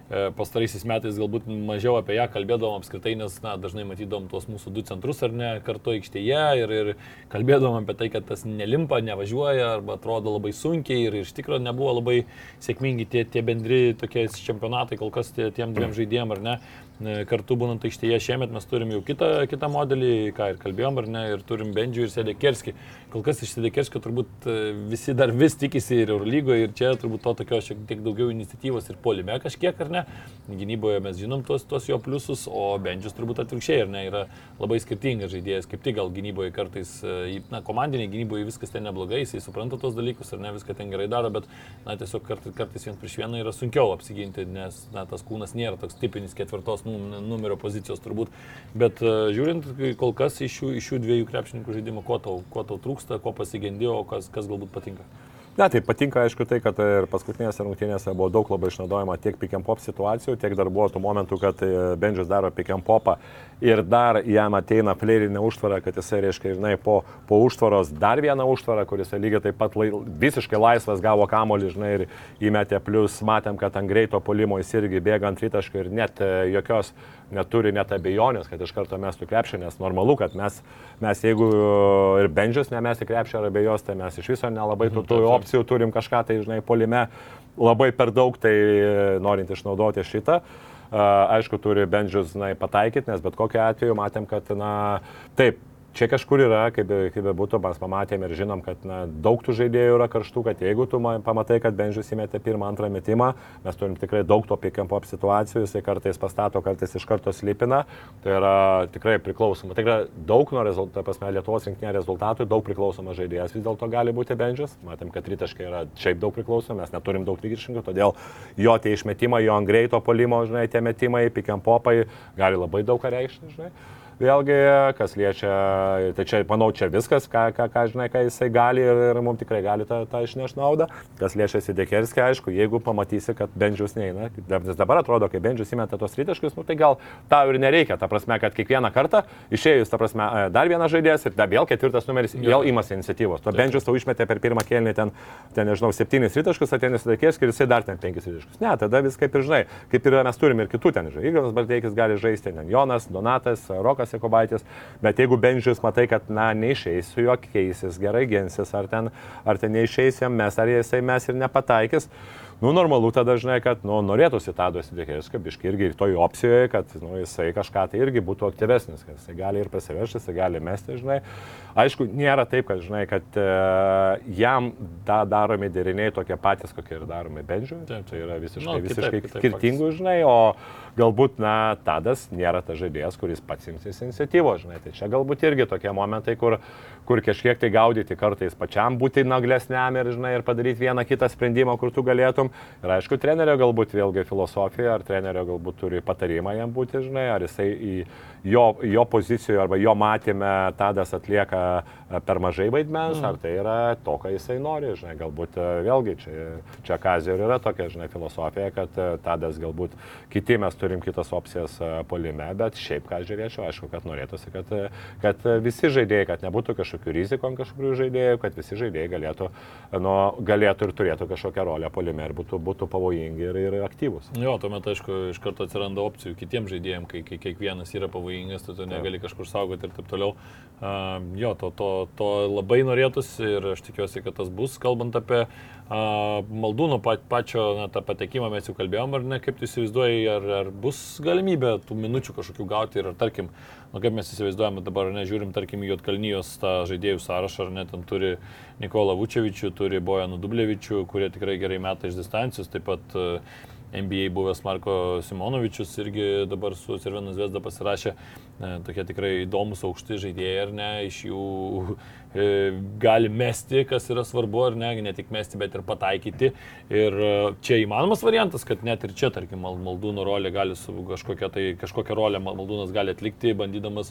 pastaraisiais metais galbūt mažiau apie ją kalbėdavom apskritai, nes na, dažnai matydom tuos mūsų du centrus ar ne kartu aikštėje ir, ir kalbėdavom apie tai, kad tas nelimpa, nevažiuoja arba atrodo labai sunkiai ir iš tikrųjų nebuvo labai sėkmingi tie, tie bendri tokie čempionatai kol kas tie, tiem dviem žaidėjim ar ne. Kartu būnant aikštėje šiemet mes turim jau kitą, kitą modelį, ką ir kalbėjom, ar ne, ir turim Bendžių ir Sedekerskį. Kol kas iš Sedekerskio turbūt visi dar vis tikisi ir Eurolygoje, ir čia turbūt to tokio šiek tiek daugiau iniciatyvos ir puolime kažkiek, ar ne. Gynyboje mes žinom tuos, tuos jo pliusus, o Bendžius turbūt atvirkščiai, ar ne, yra labai skirtingas žaidėjas, kaip tik gal gynyboje kartais, na, komandiniai gynyboje viskas ten neblogai, jisai supranta tos dalykus, ar ne, viską ten gerai daro, bet, na, tiesiog kartais, kartais vien prieš vieną yra sunkiau apsiginti, nes, na, tas kūnas nėra toks tipinis ketvirtos numerio pozicijos turbūt, bet uh, žiūrint kol kas iš šių, iš šių dviejų krepšininkų žaidimo, ko tau, ko tau trūksta, ko pasigendėjo, kas, kas galbūt patinka. Ne, tai patinka, aišku, tai, kad ir paskutinėse rungtynėse buvo daug labai išnaudojama tiek pick and pop situacijų, tiek dar buvo tų momentų, kad Bendžius daro pick and popą ir dar jam ateina plėrinė užtvara, kad jisai, reiškia, žinai, po, po užtvaros dar vieną užtvarą, kuris lygiai taip pat lai, visiškai laisvas gavo kamuolį, žinai, ir įmetė, plus matėm, kad ant greito puolimo jis irgi bėga ant tritaškio ir net jokios neturi net abejonės, kad iš karto mestų krepšį, nes normalu, kad mes, mes jeigu ir Bendžius nemesti krepšį ar abejos, tai mes iš viso nelabai tų, tų opcijų turim kažką, tai, žinai, puolime labai per daug, tai norint išnaudoti šitą. Aišku, turi Bendžius, na, pataikyti, nes bet kokiu atveju matėm, kad, na, taip, čia kažkur yra, kaip, kaip būtų, mes pamatėm ir žinom, kad na, daug tų žaidėjų yra karštų, kad jeigu tu pamatai, kad Bendžius įmetė pirmą, antrą metimą, mes turim tikrai daug to pick and pop situacijų, jisai kartais pastato, kartais iš karto slipina, tai yra tikrai priklausoma. Tai yra daug nuo rezultatų, pasme, Lietuvos rinktinė rezultatų, daug priklausomas žaidėjas vis dėlto gali būti Bendžius. Matėm, kad tritaškai yra šiaip daug priklausomi, mes neturim daug tritaškų, todėl jo tie išmetimai, jo ant greito puolimo, žinai, tie metimai, pick and popai gali labai daug ką reikšti, žinai. Vėlgi, kas liečia, tai čia, manau, čia viskas, ką, ką, ką žinai, ką jisai gali ir, ir mums tikrai gali tą, tą išnešti naudą. Kas liečia Sedekerskį, aišku, jeigu pamatysi, kad Bendžius neina, nes dabar atrodo, kai Bendžius įmeta tos tritaškius, nu, tai gal tau ir nereikia, ta prasme, kad kiekvieną kartą išėjus, ta prasme, dar vienas žaidėjas ir vėl ketvirtas numeris, vėl imasi iniciatyvos. To Bendžius tau išmetė per pirmą kėlinį ten, ten, nežinau, septynis tritaškus, ateina Sedekerskį ir jisai dar ten penkis tritaškus. Ne, tada vis kaip ir žinai, kaip ir mes turime ir kitų ten žaidėjų. Ignas Barteikis gali žaisti, ten Jonas, Donatas, Rokas Jakubaitis. Bet jeigu Bendžius matai, kad, na, neišeis su juo keisis, gerai ginsis, ar ten, ar ten neišeis jam mes, ar jisai mes ir nepataikys, nu, normalu tada, žinai, kad, nu, norėtųsi Tado Sedekerskio, biškai irgi ir toj opcijoje, kad, nu, jisai kažką tai irgi būtų aktyvesnis, kad jisai gali ir pasivežti, jisai gali mesti, žinai. Aišku, nėra taip, kad, žinai, kad e, jam da, daromi deriniai tokie patys, kokie ir daromi Bendžiui. Tai yra visiškai, no, visiškai kitaip, skirtingų, žinai, o galbūt, na, Tadas nėra tas žaidėjas, kuris pats imsis iniciatyvos, žinai. Tai čia galbūt irgi tokie momentai, kur, kur kažkiek tai gaudyti kartais pačiam būti naglesniam ir, žinai, ir padaryti vieną kitą sprendimą, kur tu galėtum. Ir aišku, trenerio galbūt vėlgi filosofija, ar trenerio galbūt turi patarimą jam būti, žinai, ar jisai į jo, jo pozicijoje arba jo matymę Tadas atlieka per mažai vaidmens, mm. ar tai yra to, ką jisai nori, žinai, galbūt vėlgi čia, čia Kazio ir yra tokia, žinai, filosofija, kad Tadas galbūt kiti mes turim kitas opcijas puolime, bet šiaip ką žiūrėčiau, aišku, kad norėtųsi, kad, kad visi žaidėjai, kad nebūtų kažkokių rizikų ant kažkokių žaidėjų, kad visi žaidėjai galėtų, nu, galėtų ir turėtų kažkokią rolę puolime ir būtų, būtų pavojingi ir, ir aktyvūs. Jo, tuomet, aišku, iš karto atsiranda opcijų kitiems žaidėjams, kai, kai kiekvienas yra pavojingas, tu, tu negali kažkur saugoti ir taip toliau. Uh, jo, to, to, to labai norėtųsi ir aš tikiuosi, kad tas bus. Kalbant apie uh, Maldūno pa, pačio na, tą patekimą, mes jau kalbėjom, ar ne, kaip tu įsivaizduoji, ar, ar bus galimybė tų minučių kažkokių gauti ir ar, tarkim, nu, kaip mes įsivaizduojame dabar, ar ne, žiūrim, tarkim, Juodkalnijos tą žaidėjų sąrašą, ar ne, ten turi Nikolą Vučevičių, turi Bojaną Dublevičių, kurie tikrai gerai meta iš distancijos, taip pat uh, N B A buvęs Marko Simonovičius irgi dabar su Cervena Zvezda pasirašė, e, tokie tikrai įdomus aukšti žaidėjai, ar ne, iš jų e, gali mesti, kas yra svarbu, ar ne, ne tik mesti, bet ir pataikyti. Ir e, čia įmanomas variantas, kad net ir čia, tarkim, Maldūno rolė gali su kažkokia, tai, kažkokią rolę Maldūnas gali atlikti, bandydamas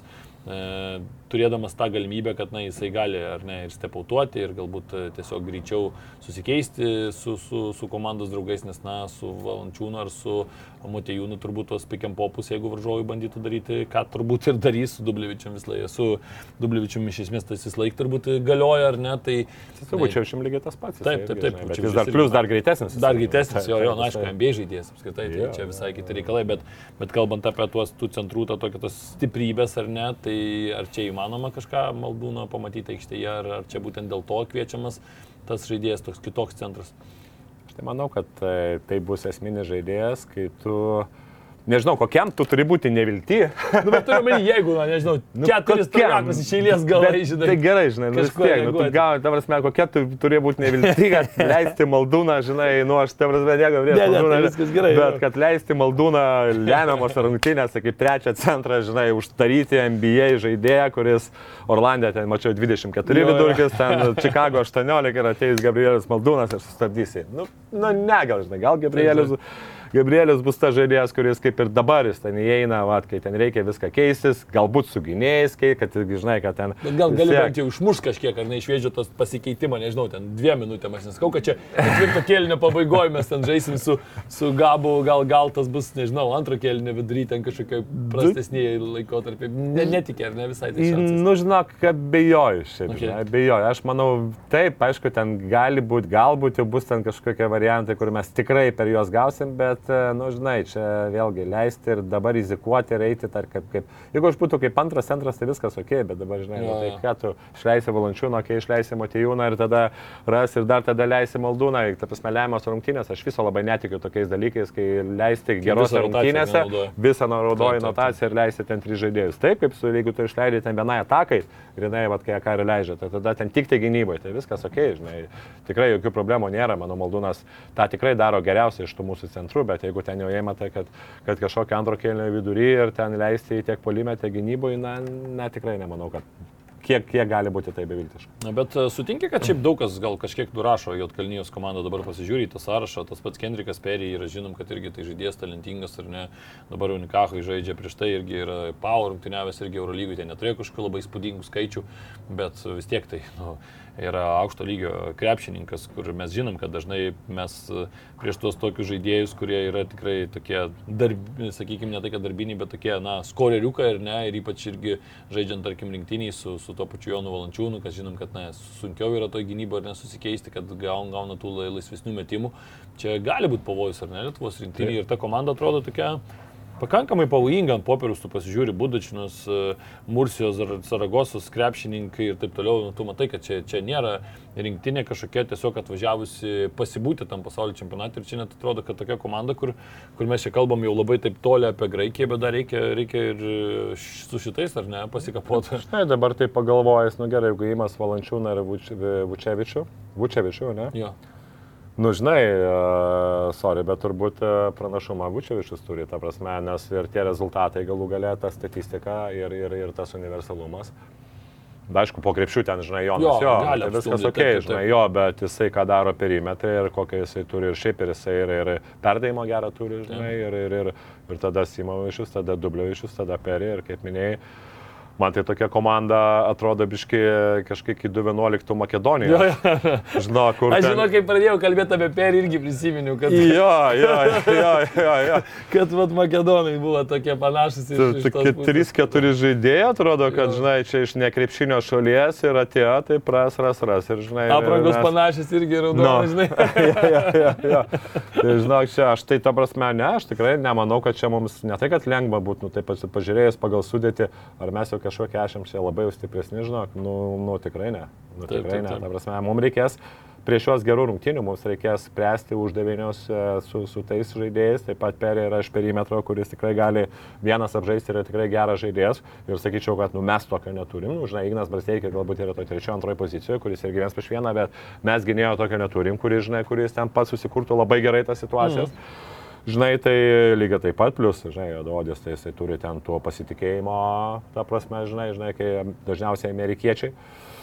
e, turėdamas tą galimybę, kad na, jisai gali ar ne ir stepautuoti ir galbūt tiesiog greičiau susikeisti su, su, su komandos draugais, nes na, su Valančiūnu ar su Motiejūnu turbūt tos pick and popus, jeigu varžovai bandytų daryti, ką turbūt ir darys su Dublevičium vis laik, su Dublevičium iš esmės tas vis laik turbūt galioja, ar ne, tai... Su Vučevičium lygiai tas pats. Taip, taip, taip. Bet jis dar plus dar greitesnis. Dar greitesnis, jo, jo, na, aišku, N B A žaidėjas apskritai, tai čia visai kiti reikalai, bet, bet kalbant apie tuos tų centrų, tą tokią tos stiprybės, ar ne, tai ar čia įmanoma kažką Maldūno pamatyti aikštėje, ar, ar čia būtent dėl to kviečiamas tas žaidėjas, toks kitoks centras? Aš tai manau, kad tai bus esminis žaidėjas, kai tu... Nežinau, kokiam tu turi būti nevilti. Nu, bet turiu meni, jeigu, na, nežinau, nu, keturis trakus iš eilės galai, žinai. Tai gerai, žinai, nu, vis tiek, nu, tu gauni, ta prasme, kokia tu turi būti nevilti, kad leisti Maldūną, žinai, nu, aš ta prasme, nieko prieš Maldūną, tai viskas gerai. Bet kad leisti Maldūną lemiamos rungtynės, kaip trečią centrą, žinai, uždaryti N B A žaidėją, kuris Orlandė, ten mačiau dvidešimt keturi vidurkis, ten Čikago aštuoniolika ir ateis Gabrielius Maldūnas ir sustabdysi. Nu, nu ne, gal, žinai, gal Gabrielius... Gabrielius bus tas žaidėjas, kuris kaip ir dabar jis ten įeina, vat, kai ten reikia viską keistis, galbūt su gynėjais, kad žinai, kad ten... Bet gal gali bent jau išmuš kažkiek, ar neišvėdžio tos pasikeitimą, nežinau, ten dviem minutėm, aš neskau, kad čia ketvirto kėlinio pabaigoje mes ten žaisim su, su Gabu, gal, gal tas bus, nežinau, antro kėlinio vidury, ten kažkokie prastesniai laikotarpiai, ne, netikė, ar ne visai tai šansas? Nu, žinok, abejoju šiaip, okay. abejoju, aš manau, taip, aišku, ten gali būti, galbūt jau bus ten kažkokie variantai, kur mes tikrai per juos gausim, bet nu, žinai, čia vėlgi leisti ir dabar rizikuoti ir eiti, tar kaip, kaip, jeigu aš būtų kaip antras centras, tai viskas ok, bet dabar, žinai, ja, nu, tai ką tu išleisi Valančiūną, kai išleisi Motiejūną ir tada ras ir dar tada leisi Maldūną, ta prasme, lemiamos rungtynės, aš viso labai netikiu tokiais dalykais, kai leisti gerose rungtynėse, visą naudoji notaciją ir leisti ten tris žaidėjus. Taip, kaip su, jeigu tu išleidai ten vienai atakai, grinai, vat, kai ką ir leidžia, tai tada ten tik tai gynybai, tai viskas ok, žinai, tikrai jokių problemų nėra, mano Maldūnas tą tikrai daro geriausiai iš tų mūsų centrų, bet jeigu ten jau jie matai, kad, kad kažkokio antro kėlinio vidury ir ten leisti tiek puolime, tiek gynyboje, na, na, tikrai nemanau, kad kiek, kiek gali būti tai beviltiška. Na, bet sutinki, kad šiaip daug kas gal kažkiek nurašo, Juodkalnijos komanda dabar pasižiūri į tą sąrašą, tas pats Kendrikas Perry yra, žinom, kad irgi tai žaidėjas talentingas ar ne, dabar Unikachai žaidžia prieš tai, irgi yra Pau rungtyniavęs, irgi Eurolygoj, tai neturėjo kažkokių labai įspūdingų skaičių, bet vis tiek tai, nu, yra aukšto lygio krepšininkas, kur mes žinom, kad dažnai mes prieš tuos tokius žaidėjus, kurie yra tikrai tokie, darbi, sakykime, ne tai, kad darbiniai, bet tokie, na, skoreriukai ir ne, ir ypač irgi žaidžiant, tarkim, rinktiniai su, su to pačiu Jonu Valančiūnu, kad žinom, kad, na, sunkiau yra toj gynyboje ir nesusikeisti, kad gauna, gauna tų laisvesnių metimų. Čia gali būti pavojus, ar ne, Lietuvos rinktiniai ir ta komanda atrodo tokia pakankamai pavojinga, ant popieriaus tu pasižiūri Budačinos, Mursijos, Saragosos krepšininkai ir taip toliau, nu, tu matai, kad čia, čia nėra rinktinė kažkokia tiesiog atvažiavusi pasibūti tam pasaulio čempionatui ir čia net atrodo, kad tokia komanda, kur, kur mes čia kalbam jau labai taip toli apie Graikiją, bet dar reikia, reikia ir su šitais, ar ne, pasikapoti. Štai dabar tai pagalvojęs, nu gerai, jeigu įmas Valančiūną ir Vučevičių, Vučevičių, ne? Jo. Nu, žinai, uh, sorry, bet turbūt uh, pranašumą Vučevičius turi, ta prasme, nes ir tie rezultatai galų galę, ta statistika ir, ir, ir tas universalumas. Da, aišku, po krepšių ten, žinai, Jonas, jo, jo tai viskas ok, taip, taip. Žinai, jo, bet jisai ką daro perimetrai ir kokią jisai turi ir šiaip ir jisai ir, ir perdavimo gerą turi, žinai, ir, ir, ir, ir tada Simovičius, tada Dubliovičius, tada Perry ir kaip minėjai. Man tai tokia komanda atrodo biški kažkaip iki du vienuoliktų Makedonijoje. Žinau, kur... Aš ten... žinau, kai pradėjau kalbėti apie Perį, irgi prisiminiau, kad... Jo, jo, jo, jo, jo. Kad vat Makedonai buvo tokie panašus iš, iš tos pusės. trys keturi žaidėjai atrodo, kad, jo. Žinai, čia iš nekrepšinio šalies ir atėjo, tai pras, ras, ras. Ir, žinai, aprangos mes... panašus irgi raudonas, no. Žinai. jo, jo, jo. Tai, žinok, čia aš tai ta prasme, ne, aš tikrai nemanau, kad čia mums ne tai, kad lengva būtų, nu, tai pažiūrėjus pagal sudėtį, ar mes jau kažkokie esam čia labai stipresni, žinok, nu, nu tikrai ne. Nu, taip, tikrai taip, ne. taip. Ta prasme, mums reikės prie šios gerų rungtynių, mums reikės spręsti uždavinius su, su tais žaidėjais, taip pat Perry yra iš perimetro, kuris tikrai gali vienas apžaisti ir yra tikrai geras žaidėjas. Ir sakyčiau, kad nu, mes tokio neturim. Nu, žinai, Ignas Brasteikis galbūt yra to trečio, antroje pozicijoje, kuris irgi vienas prieš vieną, bet mes gynėjo tokio neturim, kuris, žinai, kuris ten pats susikurtų labai gerai tas situacijas. Mm. Žinai, tai lygiai taip pat, plus, žinai, Juodaodis, tai jisai turi ten tuo pasitikėjimo, ta prasme, žinai, žinai, kai dažniausiai amerikiečiai.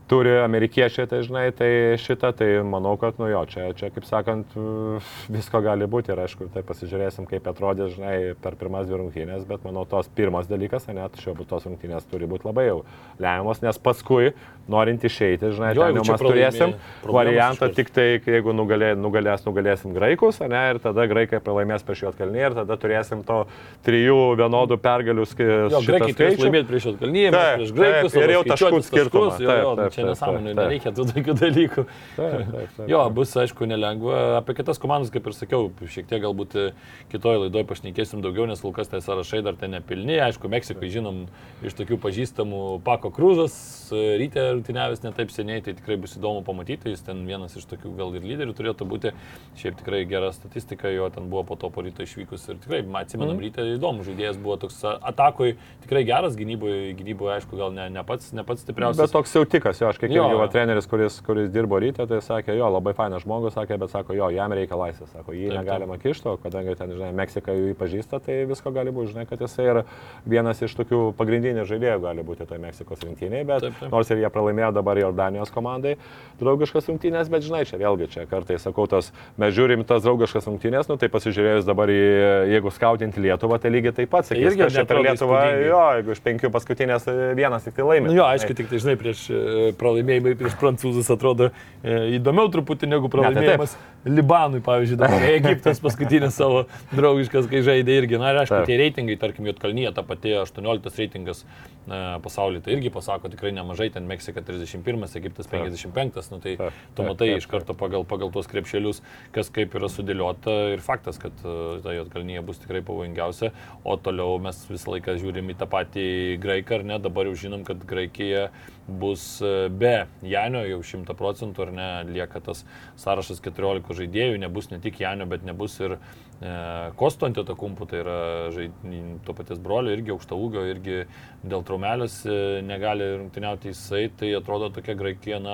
turi amerikiečiai, tai žinai, tai šitą, tai manau, kad, nu jo, čia, čia kaip sakant, visko gali būti ir aišku, tai pasižiūrėsim, kaip atrodė, žinai, per pirmas dvi rungtynės, bet manau, tos pirmas dalykas, net šio tos rungtynės turi būti labai jau lemiamos, nes paskui, norint išeiti, žinai, jo, ten jau mes turėsim variantą tik tai, jeigu nugalė, nugalės, nugalėsim graikus, ne, ir tada graikai pralaimės prieš Juodkalniją ir tada turėsim to trijų vienodų pergalių skaičių. Jo, graikai turės laimėti prieš Juodkalniją, prieš graikus, ir jau taškų skirtumas. Jo, jo, čia nesąmonė, nereikia tų tokių dalykų. Taip, taip, taip, jo, bus, aišku, nelengva. Apie kitas komandas, kaip ir sakiau, šiek tiek galbūt kitoje laidoje pašnekėsim daugiau, nes kol kas tai sąrašai dar ten nepilni. Aišku, Meksikai žinom iš tokių pažįstamų Pako Kruzas, ryte rungtyniavęs netaip seniai, tai tikrai bus įdomu pamatyti. Jis ten vienas iš tokių gal ir lyderių turėtų būti. Šiaip tikrai gera statistika, jo ten buvo po to po ryto išvykus ir tikrai, atsimenam, mm. ryte įdomu. Žaidėjas buvo toks atakoj tikrai geras, gynyboje, gynyboje aišku, gal ne, ne, pats, ne pats stipriausias. Bet toks siautikas, jo, aš kiek jau treneris, kuris, kuris dirbo ryte, tai sakė, jo, labai fainas žmogus, sakė, bet sako, jo, jam reikia laisvės, sako, jį taip, negalima taip. Kišto, kadangi ten, žinai, Meksika jų pažįsta, tai visko gali būti, žinai, kad jisai yra vienas iš tokių pagrindinių žaidėjų gali būti toje Meksikos rinktinėje, bet taip, taip. Nors ir jie pralaimėjo dabar Jordanijos komandai draugiškas rungtynės, bet žinai, čia vėlgi, čia kartais sakau, tos, mes žiūrim tas draugiškas rungtynės, nu tai pasižiūrėjus dabar į, jeigu skautinti Lietuvą, tai lygiai taip pat, sakys, kad čia per Lietuvą, jo, jeigu iš penkių paskutinės vienas tik tai laimė. Nu, jo, aišku, tik tai, žinai, prieš pralaimėjimai prieš prancūzus atrodo e, įdomiau truputį negu pralaimėjimas ja, tai Libanui, pavyzdžiui, dabar Egiptas paskutinės savo draugiškas, kai žaidė irgi. Na ir aišku, taip. Tie reitingai, tarkim, Juodkalnija, ta pati aštuonioliktas reitingas e, pasaulyje, tai irgi pasako tikrai nemažai, ten Meksika trisdešimt pirmas, Egiptas penkiasdešimt penktas, nu tai taip, tu matai taip, taip, iš karto pagal, pagal tuos krepšelius, kas kaip yra sudėliota ir faktas, kad ta Juodkalnija bus tikrai pavojingiausia, o toliau mes visą laiką žiūrim į tą patį Graiką, ar ne, dabar jau žinom, kad Graikija bus be Janio jau šimtą procentų, ar ne, lieka tas sąrašas keturiolika žaidėjų, nebus ne tik Janio, bet nebus ir e, Kosto Antetokounmpo, tai yra žaid... to paties brolio, irgi aukšto ūgio, irgi dėl traumelės e, negali rungtyniauti jisai, tai atrodo tokia Graikija, na,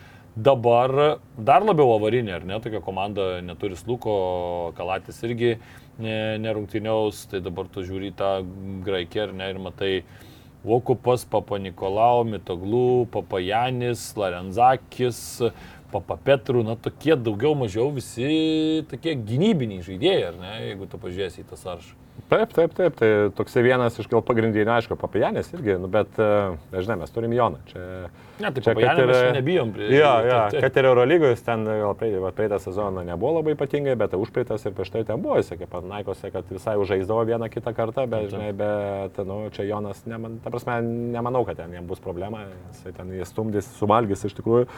dabar dar labiau avarinė, ar ne, tokia komanda neturi Sluko, Kalatis irgi nerungtyniaus, tai dabar tu žiūri tą Graikiją, ar ne, ir matai Vokupas, Papa Nikolau, Mitoglų, Papa Janis, Larenzakis, Papa Petru, na tokie daugiau mažiau visi tokie gynybiniai žaidėjai, ar ne, jeigu tu pažiūrėsi į tą sąrašą. Taip, taip, taip, tai toksai vienas iš gal pagrindinių, aišku, Papa Janis irgi, nu, bet, žinai, mes turim Joną. Čia, ne, tai Papa Janį mes nebijom. Prie, jo, jo, kad ir Eurolygos ten gal praeitą sezoną nebuvo labai ypatingai, bet užpraeitas ir prieš tai ten buvo, jis sakė, Panaikose, kad visai užžaisdavo vieną kitą kartą, bet, žinai, bet, nu, čia Jonas, neman, ta prasme, nemanau, kad ten jam bus problema, jis ten jį stumdys, suvalgys iš tikrųjų.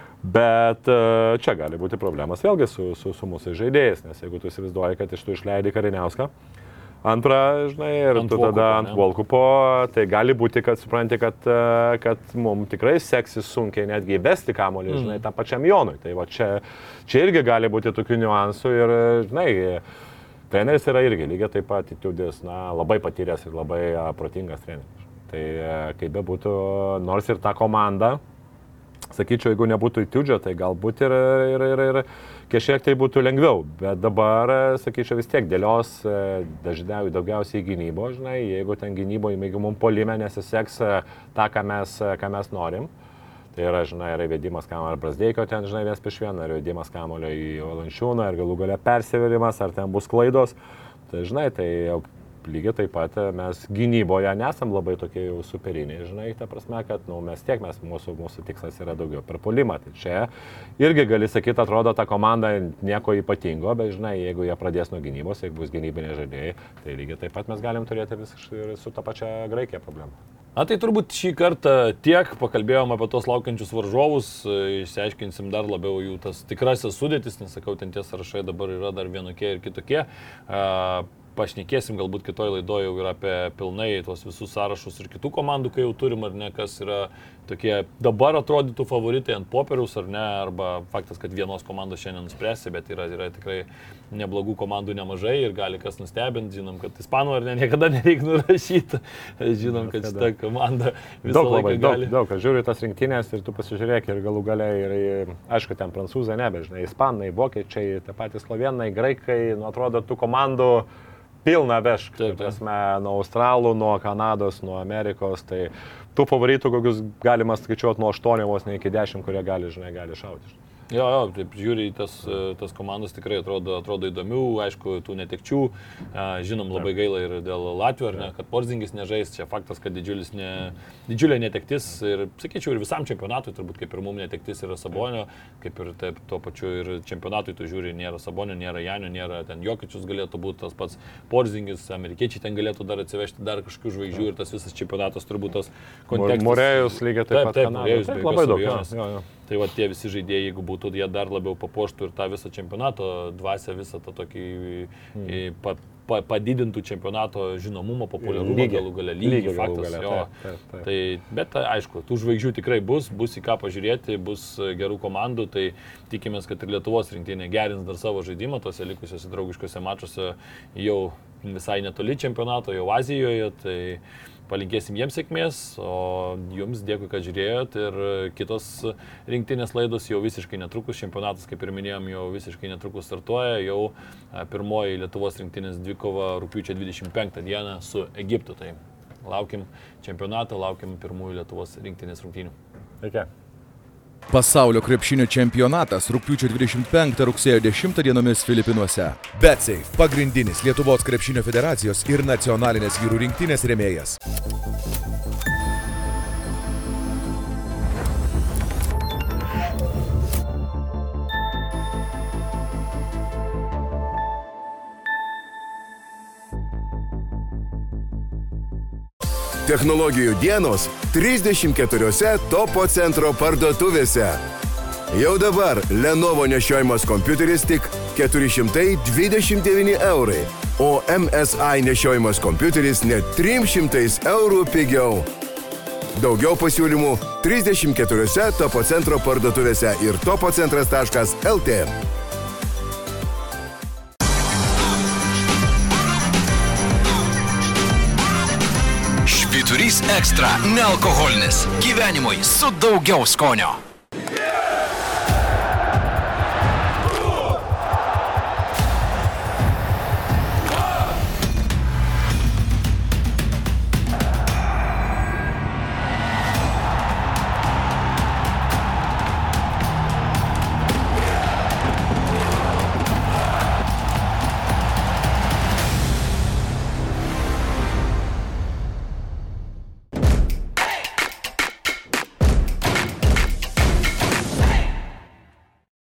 Bet čia gali būti problemas vėlgi su, su, su mūsų žaidėjais, nes jeigu tu įsivaizduoji, kad iš tu išleidai Kariniauską, antrą, žinai, ir ant tu tada Volkupo, ant Volkupo, tai gali būti, kad supranti, kad, kad mums tikrai seksis sunkiai netgi įvesti kamuolį, žinai, mm. tam pačiam Jonui. Tai va čia, čia irgi gali būti tokių niuansų ir, žinai, treneris yra irgi lygiai taip pat įtiudis, na, labai patyręs ir labai protingas treneris. Tai kaip be būtų, nors ir ta komanda, sakyčiau, jeigu nebūtų įtiudžio, tai galbūt ir, ir, ir, ir kažkiek tai būtų lengviau, bet dabar, sakyčiau, vis tiek dėlios dažniausiai daugiausiai gynybo, žinai, jeigu ten gynyboje, jeigu mums polime nesiseks tą, ką mes, ką mes norim, tai yra, žinai, yra įvedimas kamuolio Brasdeikio ten, žinai, vienas prieš vieną, yra įvedimas kamuolio į Valančiūną, ir galų gale persiverimas, ar ten bus klaidos, tai, žinai, tai jau lygiai taip pat mes gynyboje nesam labai tokie jau superiniai, žinai, ta prasme, kad nu, mes tiek, mes, mūsų, mūsų tikslas yra daugiau per puolimą. Tai čia irgi gali sakyti, atrodo, ta komanda nieko ypatingo, bet, žinai, jeigu jie pradės nuo gynybos, jeigu bus gynybiniai žaidėjai, tai lygiai taip pat mes galim turėti visiškai su ta pačia Graikija problemą. Na tai turbūt šį kartą tiek, pakalbėjom apie tos laukiančius varžovus, išsiaiškinsim dar labiau jų tas tikrasis sudėtis, nes sakau, ten tie sąrašai dabar yra dar vienokie ir kitokie. Uh, Pašnekėsim galbūt kitoj laidoje jau ir apie pilnai tuos visus sąrašus ir kitų komandų, kai jau turim, ar ne, kas yra tokie dabar atrodytų favoritai ant popieriaus, ar ne, arba faktas, kad vienos komandos šiandien nuspręsi, bet yra, yra tikrai neblogų komandų nemažai ir gali kas nustebinti, žinom, kad ispanų ar ne, niekada nereikia nurašyti, žinom, kad šita komanda visą daug, laiką labai, gali. Daug, daug, aš žiūriu tas rinktinės ir tu pasižiūrėk ir galų galiai, ir aišku, ten prancūzai nebe, žinai, ispanai, vokiečiai, tie patys slovenai, graikai, nu atrodo, tų komandų pilna vešk. Taip, taip. Prasme, nuo Australų, nuo Kanados, nuo Amerikos, tai tų favoritų, kokius galima skaičiuoti nuo aštuonių vos ne iki dešimt, kurie gali, žinai, gali šauti. Jo, jo, taip žiūri, tas, tas komandas tikrai atrodo, atrodo įdomių, aišku, tų netekčių, žinom labai gaila ir dėl Latvijos, ar ne, kad Porzingis nežais, čia faktas, kad didžiulis ne, didžiulė netektis ir, sakyčiau, ir visam čempionatui, turbūt kaip ir mums netektis yra Sabonio, kaip ir taip, tuo pačiu ir čempionatui tu žiūri, nėra Sabonio, nėra Janio, nėra ten Jokičius galėtų būti, tas pats Porzingis, amerikiečiai ten galėtų dar atsivežti dar kažkokių žvaigždžių ir tas visas čempionatas turbūt tas kontekstas. Morėjus lygiai taip, taip pat Kanadoj. Taip, labai daug. Jo, jo, jo. Tai va tie visi žaidėjai, jeigu būtų, jie dar labiau papuoštų ir tą visą čempionato dvasę, visą tą tokį mm. pa, pa, padidintų čempionato žinomumą, populiarumą, galų gale lygį, faktas. Galia, jo. taip, taip, taip. Tai, bet aišku, tų žvaigždžių tikrai bus, bus į ką pažiūrėti, bus gerų komandų, tai tikimės, kad ir Lietuvos rinktinė gerins dar savo žaidimą, tose likusiuose draugiškose mačuose jau visai netoli čempionato, jau Azijoje, tai palinkėsim jiems sėkmės, o jums dėkui, kad žiūrėjot ir kitos rinktinės laidos jau visiškai netrukus, čempionatas, kaip ir minėjom, jau visiškai netrukus startuoja, jau pirmoji Lietuvos rinktinės dvikova rugpjūčio dvidešimt penktą dieną su Egiptu, tai laukim čempionatą, laukim pirmųjų Lietuvos rinktinės rungtynių. Iki. Pasaulio krepšinio čempionatas rugpjūčio dvidešimt penktą rugsėjo dešimtą dienomis Filipinuose. BetSafe – pagrindinis Lietuvos krepšinio federacijos ir nacionalinės vyrų rinktinės rėmėjas. Technologijų dienos trisdešimt keturiose Topo centro parduotuvėse. Jau dabar Lenovo nešiojimas kompiuteris tik keturi šimtai dvidešimt devyni eurai, o M S I nešiojimas kompiuteris net trims šimtais eurų pigiau. Daugiau pasiūlymų trisdešimt keturiose Topo centro parduotuvėse ir topocentras taškas el tė. Švyturys ekstra nealkoholinis. Gyvenimui su daugiau skonio.